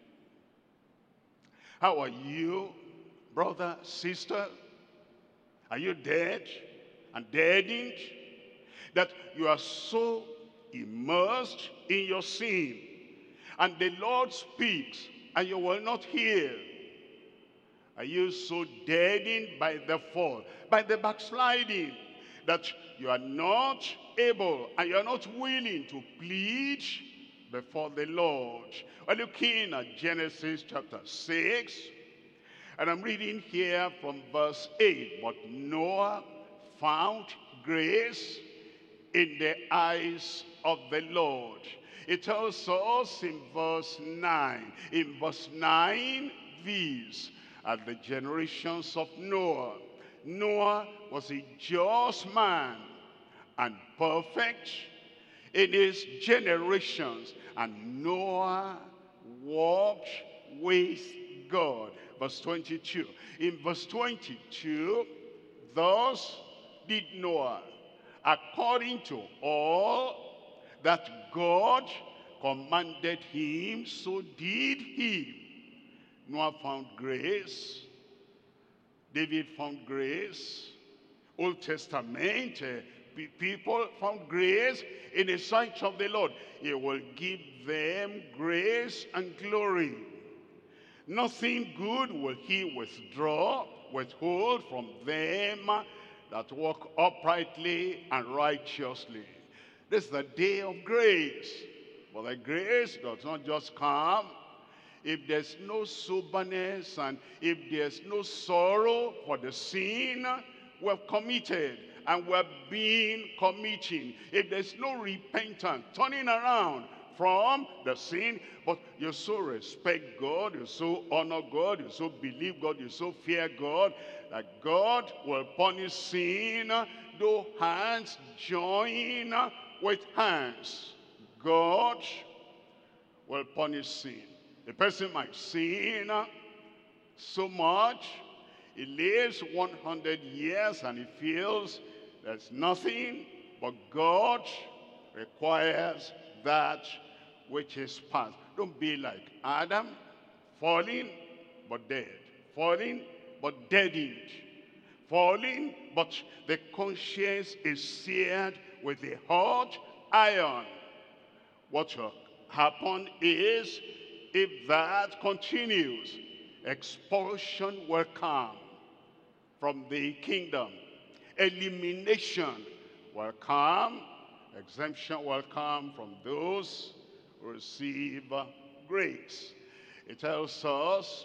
Speaker 1: How are you, brother, sister? Are you dead and deadened, that you are so immersed in your sin, and the Lord speaks and you will not hear? Are you so deadened by the fall, by the backsliding, that you are not able and you are not willing to plead before the Lord? We're looking at Genesis chapter six, and I'm reading here from verse eight. But Noah found grace in the eyes of the Lord. It tells us in verse nine. In verse nine, these are the generations of Noah. Noah was a just man and perfect in his generations, and Noah walked with God. Verse twenty-two. In verse twenty-two, thus did Noah, according to all that God commanded him, so did he. Noah found grace. David found grace. Old Testament uh, people found grace in the sight of the Lord. He will give them grace and glory. Nothing good will he withdraw, withhold from them that walk uprightly and righteously. This is the day of grace. But the grace does not just come if there's no soberness and if there's no sorrow for the sin we've committed and we've been committing. If there's no repentance, turning around from the sin, but you so respect God, you so honor God, you so believe God, you so fear God, that God will punish sin, though hands join with hands. God will punish sin. The person might sin so much, he lives one hundred years and he feels there's nothing, but God requires that which is past. Don't be like Adam, falling but dead, falling but deadened, falling but the conscience is seared with a hot iron. What will happen is, if that continues, expulsion will come from the kingdom. Elimination will come. Exemption will come from those who receive grace. It tells us,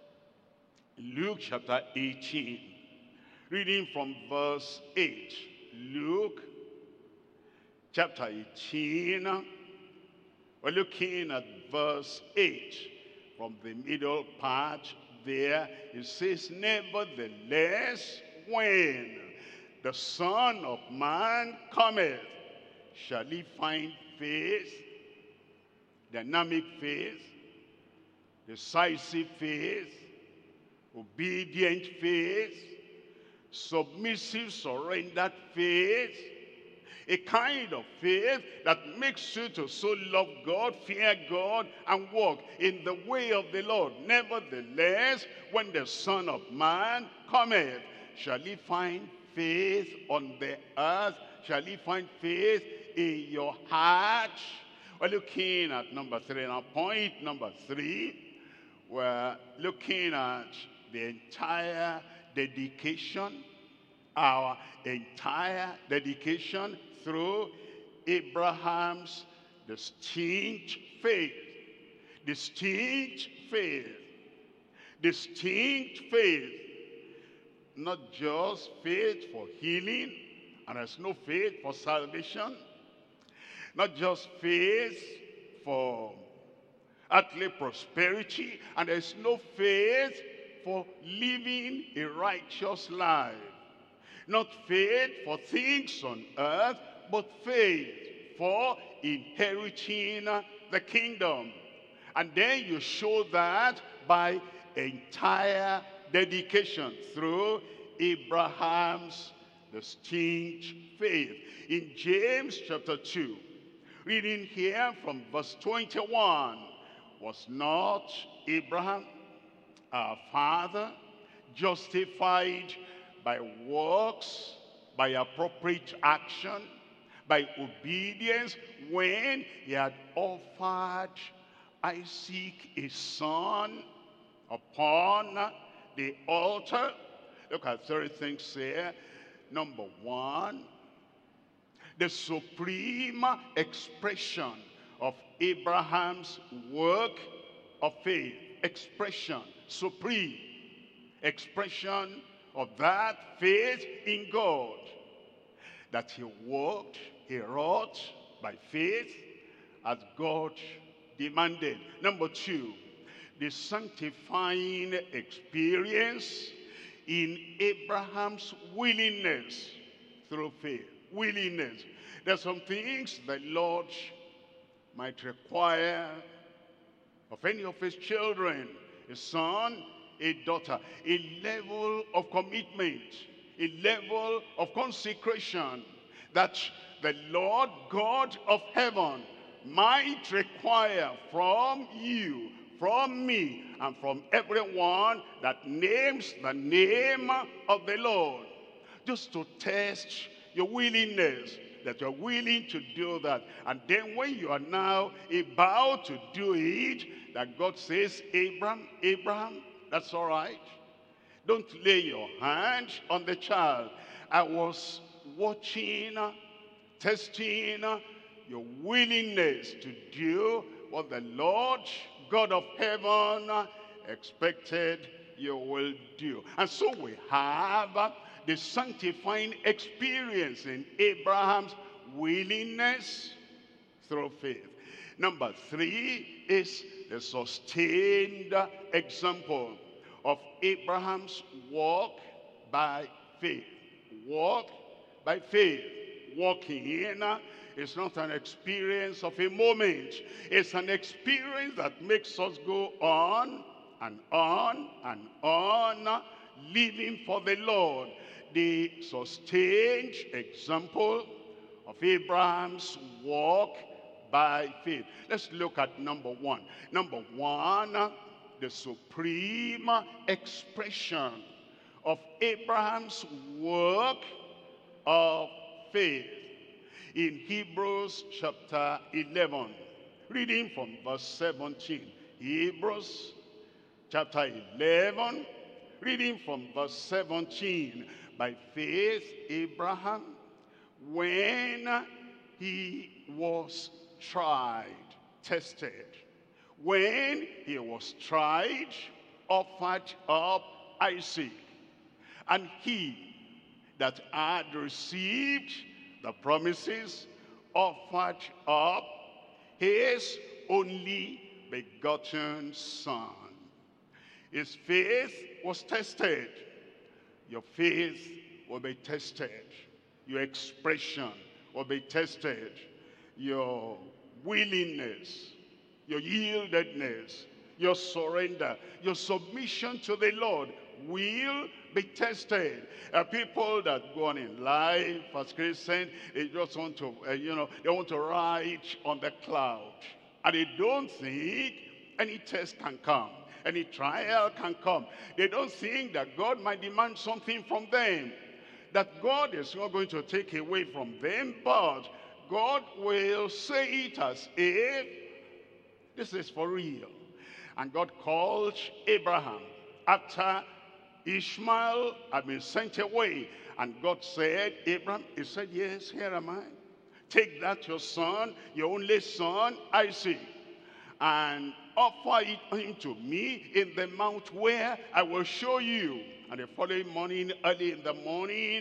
Speaker 1: Luke chapter eighteen, reading from verse eight. Luke chapter eighteen, we're looking at verse eight. From the middle part there, it says, nevertheless, when the Son of Man cometh, shall he find faith, dynamic faith, decisive faith, obedient faith, submissive, surrendered faith, a kind of faith that makes you to so love God, fear God, and walk in the way of the Lord. Nevertheless, when the Son of Man cometh, shall he find faith on the earth? Shall he find faith in your heart? We're looking at number three. Now, point number three, we're looking at the entire dedication, our entire dedication through Abraham's distinct faith. Distinct faith. Distinct faith. Not just faith for healing, and there's no faith for salvation. Not just faith for earthly prosperity, and there's no faith for living a righteous life. Not faith for things on earth, but faith for inheriting the kingdom. And then you show that by entire dedication through Abraham's distinct faith. In James chapter two, reading here from verse twenty-one, was not Abraham, our father, justified by works, by appropriate action, by obedience, when he had offered Isaac his son upon the altar? Look at three things here. Number one, the supreme expression of Abraham's work of faith. Expression, supreme expression of that faith in God, that he walked, he wrought by faith as God demanded. Number two, the sanctifying experience in Abraham's willingness through faith. Willingness. There's some things the Lord might require of any of his children, a son, a daughter, a level of commitment, a level of consecration that the Lord God of heaven might require from you, from me, and from everyone that names the name of the Lord, just to test your willingness, that you're willing to do that. And then when you are now about to do it, that God says, Abraham, Abraham, that's all right. Don't lay your hand on the child. I was watching, testing your willingness to do what the Lord God of heaven expected you will do. And so we have the sanctifying experience in Abraham's willingness through faith. Number three is the sustained example of Abraham's walk by faith. Walk by faith. Walking in is not an experience of a moment. It's an experience that makes us go on and on and on, living for the Lord. The sustained example of Abraham's walk by faith. Let's look at number one. Number one, the supreme expression of Abraham's work of faith. In Hebrews chapter eleven, reading from verse seventeen. Hebrews chapter eleven, reading from verse seventeen. By faith, Abraham, when he was tried, tested, when he was tried, offered up Isaac. And he that had received the promises offered up his only begotten son. His faith was tested. Your faith will be tested. Your expression will be tested. Your willingness, your yieldedness, your surrender, your submission to the Lord will be tested. Uh, people that go on in life as Christians, they just want to, uh, you know, they want to ride on the cloud. And they don't think any test can come, any trial can come. They don't think that God might demand something from them, that God is not going to take away from them, but God will say it as if this is for real. And God called Abraham after Ishmael had been sent away. And God said, Abraham, he said, yes, here am I. Take that your son, your only son, Isaac, and offer it him to me in the mount where I will show you. And the following morning, early in the morning,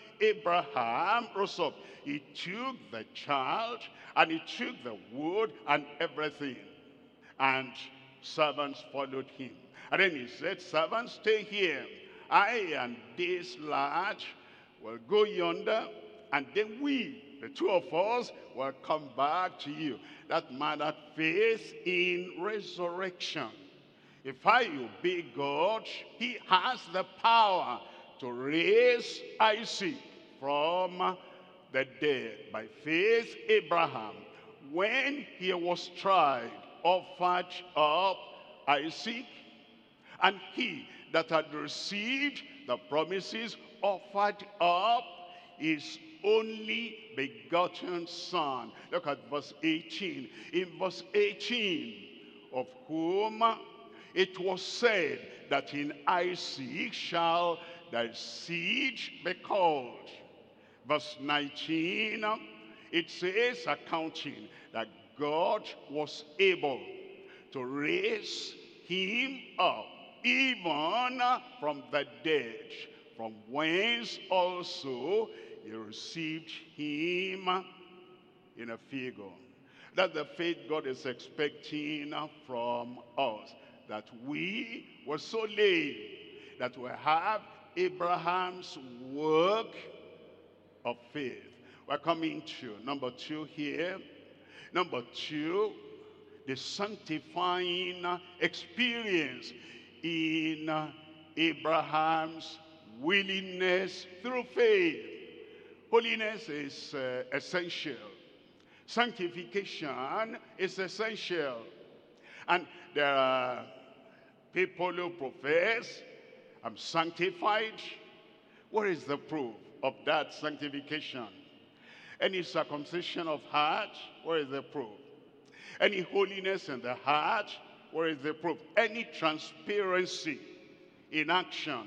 Speaker 1: Abraham rose up. He took the child, and he took the wood and everything. And servants followed him. And then he said, servants, stay here. I and this lad will go yonder, and then we, the two of us, will come back to you. That man had faith in resurrection. If I obey God, he has the power to raise Isaac from the dead. By faith, Abraham, when he was tried, offered up Isaac, and he that had received the promises offered up his only begotten son. Look at verse eighteen. In verse eighteen, of whom it was said that in Isaac shall thy seed be called. Verse nineteen, it says, accounting that God was able to raise him up even from the dead, from whence also he received him in a figure. That's the faith God is expecting from us, that we were so laid that we have Abraham's work of faith. We're coming to number two here. Number two, the sanctifying experience in Abraham's willingness through faith. Holiness is uh, essential. Sanctification is essential. And there are people who profess, I'm sanctified. What is the proof of that sanctification? Any circumcision of heart, what is the proof? Any holiness in the heart, Where is the proof? Any transparency in action,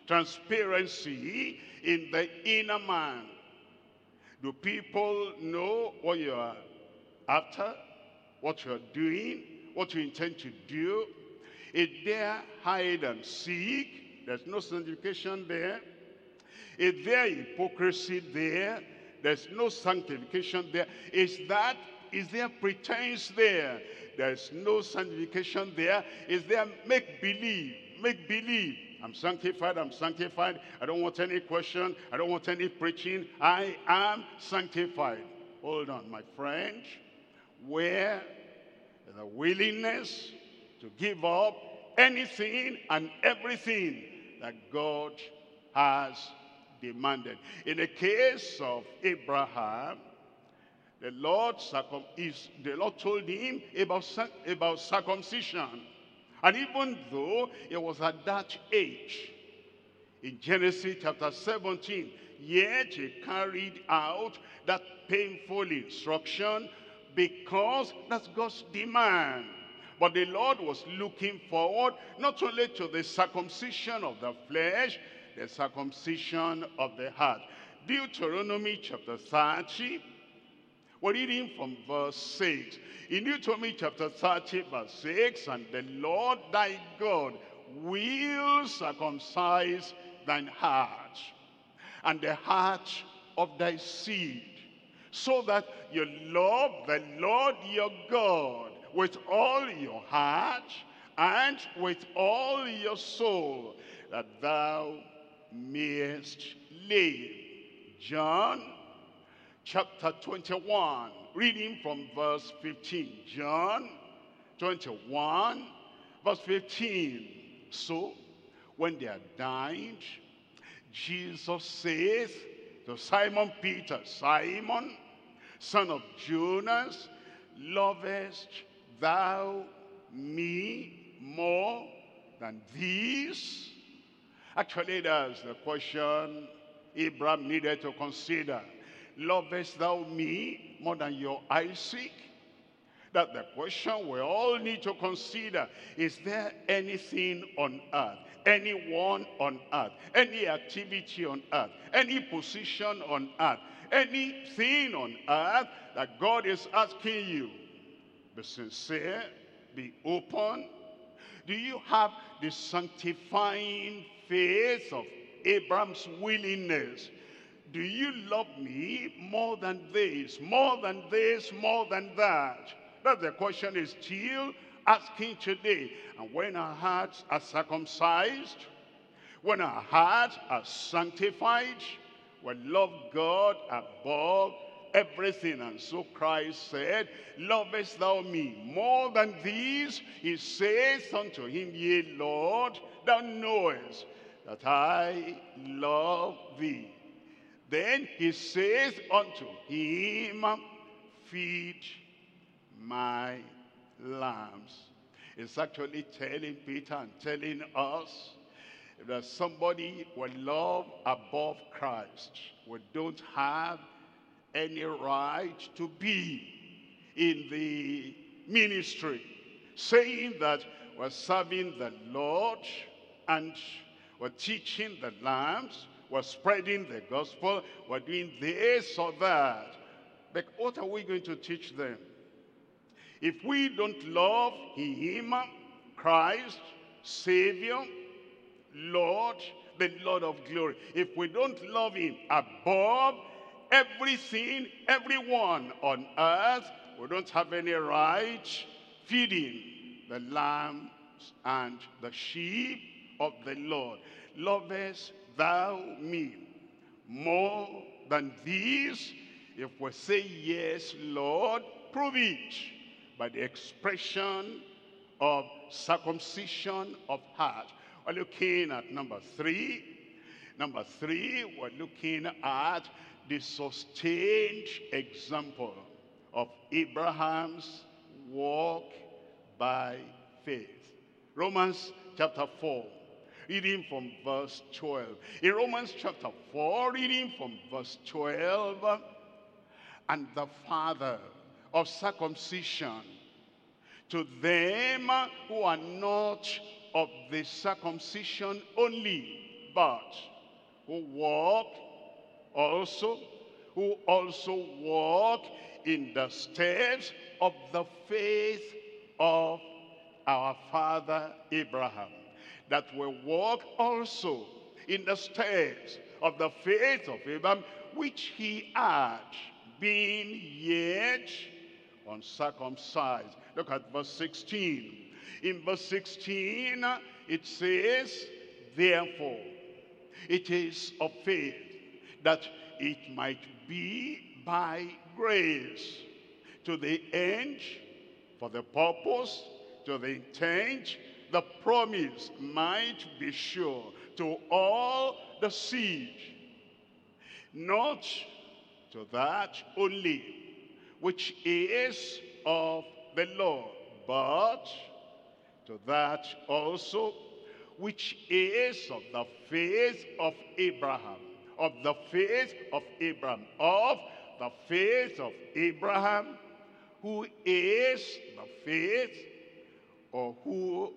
Speaker 1: transparency in the inner man. Do people know what you are after, what you are doing, what you intend to do? Is there hide and seek? There's no sanctification there. Is there hypocrisy there? There's no sanctification there. Is that, is there pretense there? There's no sanctification there. Is there make-believe? Make-believe. I'm sanctified, I'm sanctified. I don't want any question. I don't want any preaching. I am sanctified. Hold on, my friend. Where is the willingness to give up anything and everything that God has demanded? In the case of Abraham, the Lord, circum is, the Lord told him about, about circumcision. And even though it was at that age, in Genesis chapter seventeen, yet he carried out that painful instruction because that's God's demand. But the Lord was looking forward not only to the circumcision of the flesh, the circumcision of the heart. Deuteronomy chapter thirty, we're reading from verse six. In Deuteronomy chapter thirty, verse six, and the Lord thy God will circumcise thine heart, and the heart of thy seed, so that you love the Lord your God with all your heart and with all your soul, that thou mayest live. John chapter twenty-one, reading from verse fifteen. John twenty-one, verse fifteen. So, when they had dined, Jesus saith to Simon Peter, Simon, son of Jonas, lovest thou me more than these? Actually, that's the question Abraham needed to consider. Lovest thou me more than your Isaac? That's the question we all need to consider. Is there anything on earth, anyone on earth, any activity on earth, any position on earth, anything on earth that God is asking you? Be sincere, be open. Do you have the sanctifying faith of Abraham's willingness? Do you love me more than this, more than this, more than that? That's the question is still asking today. And when our hearts are circumcised, when our hearts are sanctified, we love God above everything. And so Christ said, lovest thou me more than these? He says unto him, yea, Lord, thou knowest that I love thee. Then he says unto him, feed my lambs. It's actually telling Peter and telling us, if there's somebody we love above Christ, we don't have any right to be in the ministry, saying that we're serving the Lord and we're teaching the lambs, we're spreading the gospel, we're doing this or that. But what are we going to teach them? If we don't love him, Christ, Savior, Lord, the Lord of glory, if we don't love him above everything, everyone on earth, we don't have any right feeding the lambs and the sheep of the Lord. Lovest thou me more than these? If we say yes, Lord, prove it by the expression of circumcision of heart. We're looking at number three. Number three, we're looking at the sustained example of Abraham's walk by faith. Romans chapter four, reading from verse twelve. In Romans chapter four, reading from verse twelve, and the father of circumcision, to them who are not of the circumcision only, but who walk also, who also walk in the steps of the faith of our father Abraham, that will walk also in the steps of the faith of Abraham, which he had, being yet uncircumcised. Look at verse sixteen. In verse sixteen, it says, therefore, it is of faith, that it might be by grace, to the end, for the purpose, to the intent, the promise might be sure to all the seed, not to that only which is of the law, but to that also which is of the faith of Abraham, of the faith of Abraham, of the faith of Abraham, who is the faith, or who,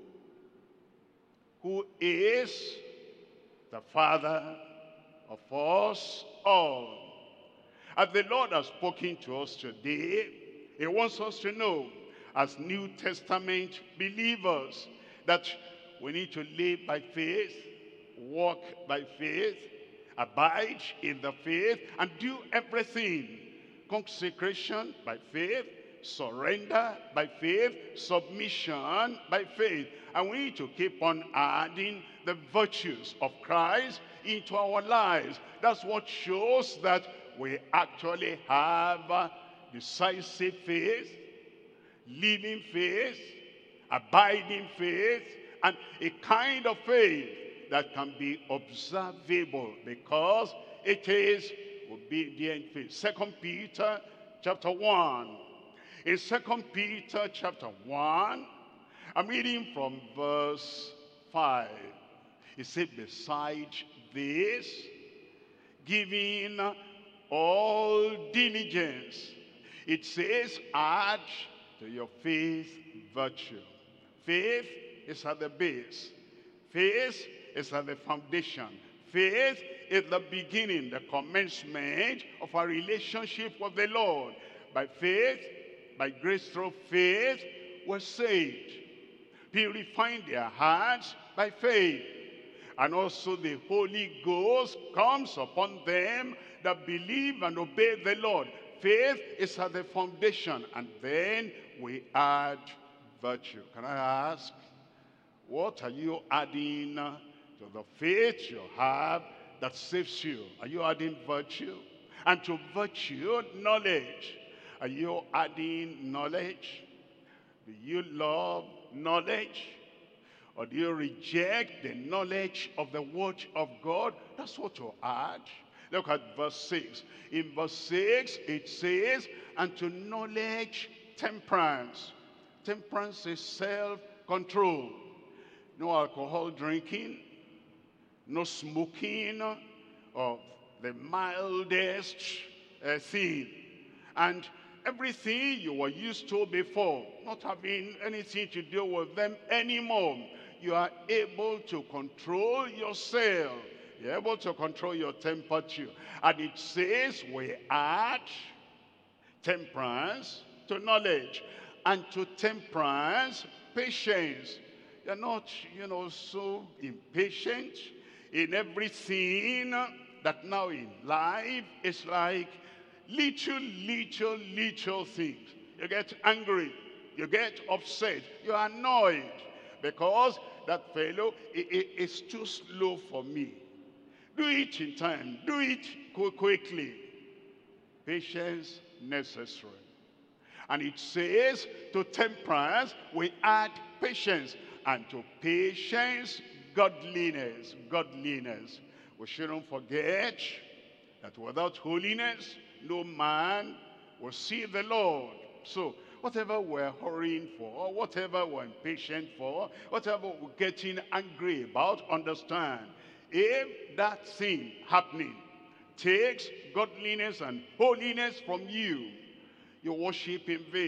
Speaker 1: who is the father of us all. As the Lord has spoken to us today, he wants us to know, as New Testament believers, that we need to live by faith, walk by faith, abide in the faith, and do everything. Consecration by faith, surrender by faith, submission by faith. And we need to keep on adding the virtues of Christ into our lives. That's what shows that we actually have decisive faith, living faith, abiding faith, and a kind of faith that can be observable, because it is obedient faith. Second Peter chapter one. In Second Peter chapter one, I'm reading from verse five. It says, besides this, giving all diligence, it says, add to your faith virtue. Faith is at the base. Faith is at the foundation. Faith is the beginning, the commencement of our relationship with the Lord. By faith, by grace through faith, we're saved. Purifying their hearts by faith. And also the Holy Ghost comes upon them that believe and obey the Lord. Faith is at the foundation, and then we add virtue. Can I ask, what are you adding to the faith you have that saves you? Are you adding virtue? And to virtue, knowledge. Are you adding knowledge? Do you love knowledge? Or do you reject the knowledge of the word of God? That's what you add. Look at verse six. In verse six, it says, and to knowledge, temperance. Temperance is self-control. No alcohol drinking, no smoking of the mildest uh, thing. And everything you were used to before, not having anything to do with them anymore. You are able to control yourself. You're able to control your temperature. And it says we add temperance to knowledge, and to temperance, patience. You're not, you know, so impatient in everything that now in life is like little, little, little things. You get angry. You get upset. You're annoyed because that fellow is too slow for me. Do it in time. Do it quickly. Patience necessary. And it says to temperance we add patience, and to patience godliness. Godliness. We shouldn't forget that without holiness no man will see the Lord. So whatever we're hurrying for, whatever we're impatient for, whatever we're getting angry about, understand, if that thing happening takes godliness and holiness from you, you worship in vain.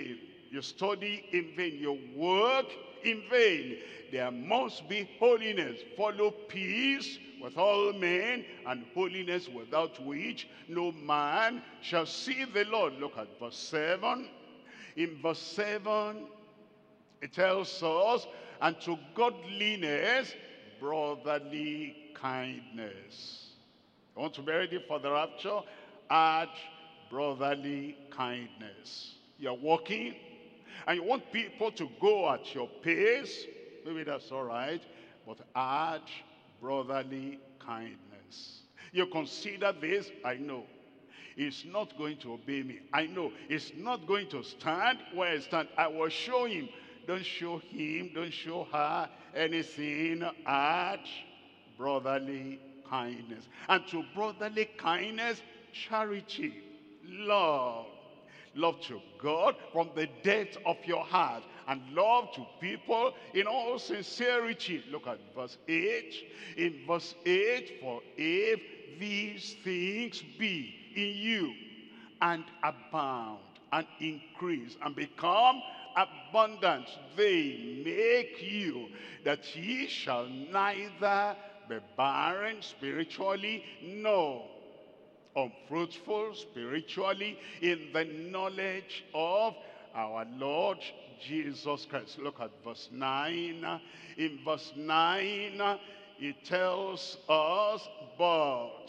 Speaker 1: You study in vain. You work in vain. There must be holiness. Follow peace with all men, and holiness, without which no man shall see the Lord. Look at verse seven. In verse seven, it tells us, and to godliness, brotherly kindness. You want to be ready for the rapture? Add brotherly kindness. You're walking, and you want people to go at your pace. Maybe that's all right, but add brotherly kindness. You consider this, I know. He's not going to obey me. I know. He's not going to stand where I stand. I will show him. Don't show him, don't show her anything. Add brotherly kindness. And to brotherly kindness, charity, love. Love to God from the depth of your heart, and love to people in all sincerity. Look at verse eight. In verse eight, for if these things be in you, and abound, and increase, and become abundant, they make you that ye shall neither be barren spiritually, nor unfruitful spiritually, in the knowledge of our Lord Jesus Christ. Look at verse nine. In verse nine, it tells us, but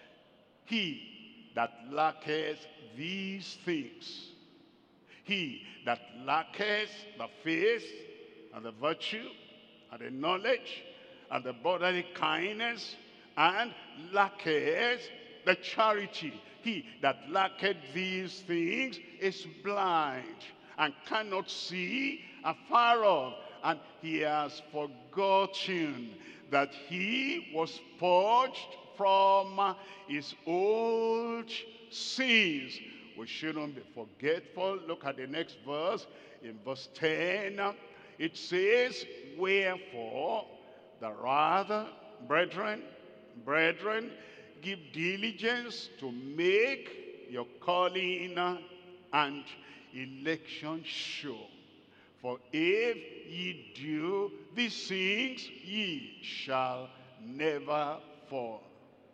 Speaker 1: he that lacketh these things, he that lacketh the faith, and the virtue, and the knowledge, and the brotherly kindness, and lacketh the charity, he that lacketh these things is blind, and cannot see afar off, and he has forgotten that he was purged from his old sins. We shouldn't be forgetful. Look at the next verse. In verse ten, it says, wherefore the rather, brethren, brethren, give diligence to make your calling and election sure. For if ye do these things, ye shall never fall.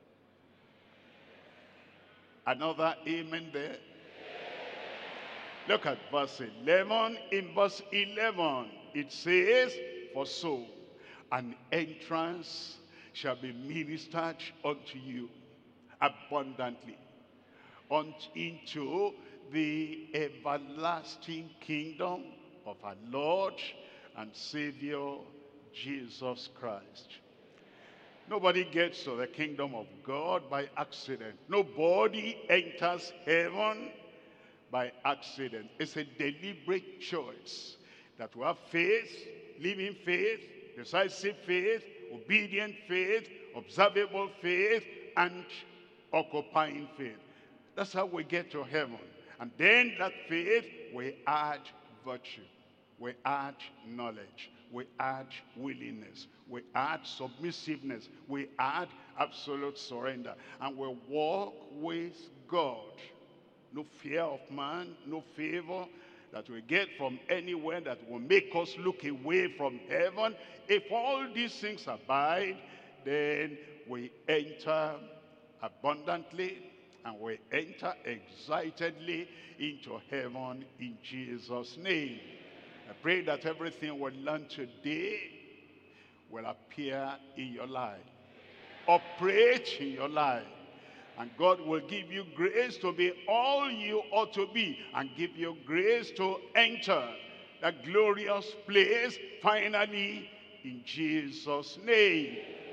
Speaker 1: Another amen there. Look at verse eleven. In verse eleven, it says, for so an entrance shall be ministered unto you abundantly into the everlasting kingdom of our Lord and Savior Jesus Christ. Nobody gets to the kingdom of God by accident. Nobody enters heaven by accident. It's a deliberate choice that we have faith, living faith, decisive faith, obedient faith, observable faith, and occupying faith. That's how we get to heaven. And then that faith, we add virtue, we add knowledge, we add willingness, we add submissiveness, we add absolute surrender, and we walk with God. No fear of man, no favor that we get from anywhere that will make us look away from heaven. If all these things abide, then we enter abundantly, and we enter excitedly into heaven in Jesus' name. I pray that everything we learn today will appear in your life, operate in your life, and God will give you grace to be all you ought to be, and give you grace to enter that glorious place finally in Jesus' name.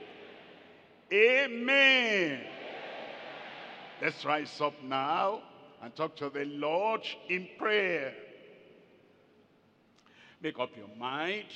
Speaker 1: Amen. Let's rise up now and talk to the Lord in prayer. Make up your mind.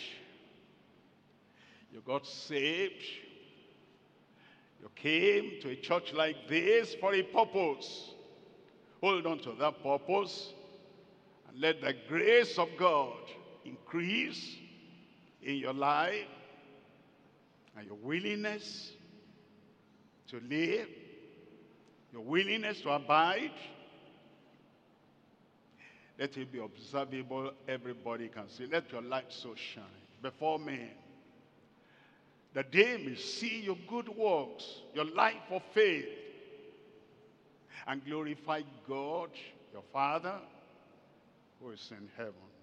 Speaker 1: You got saved. You came to a church like this for a purpose. Hold on to that purpose and let the grace of God increase in your life and your willingness to live, your willingness to abide. Let it be observable, everybody can see. Let your light so shine before men, that they may see your good works, your life of faith, and glorify God, your Father, who is in heaven.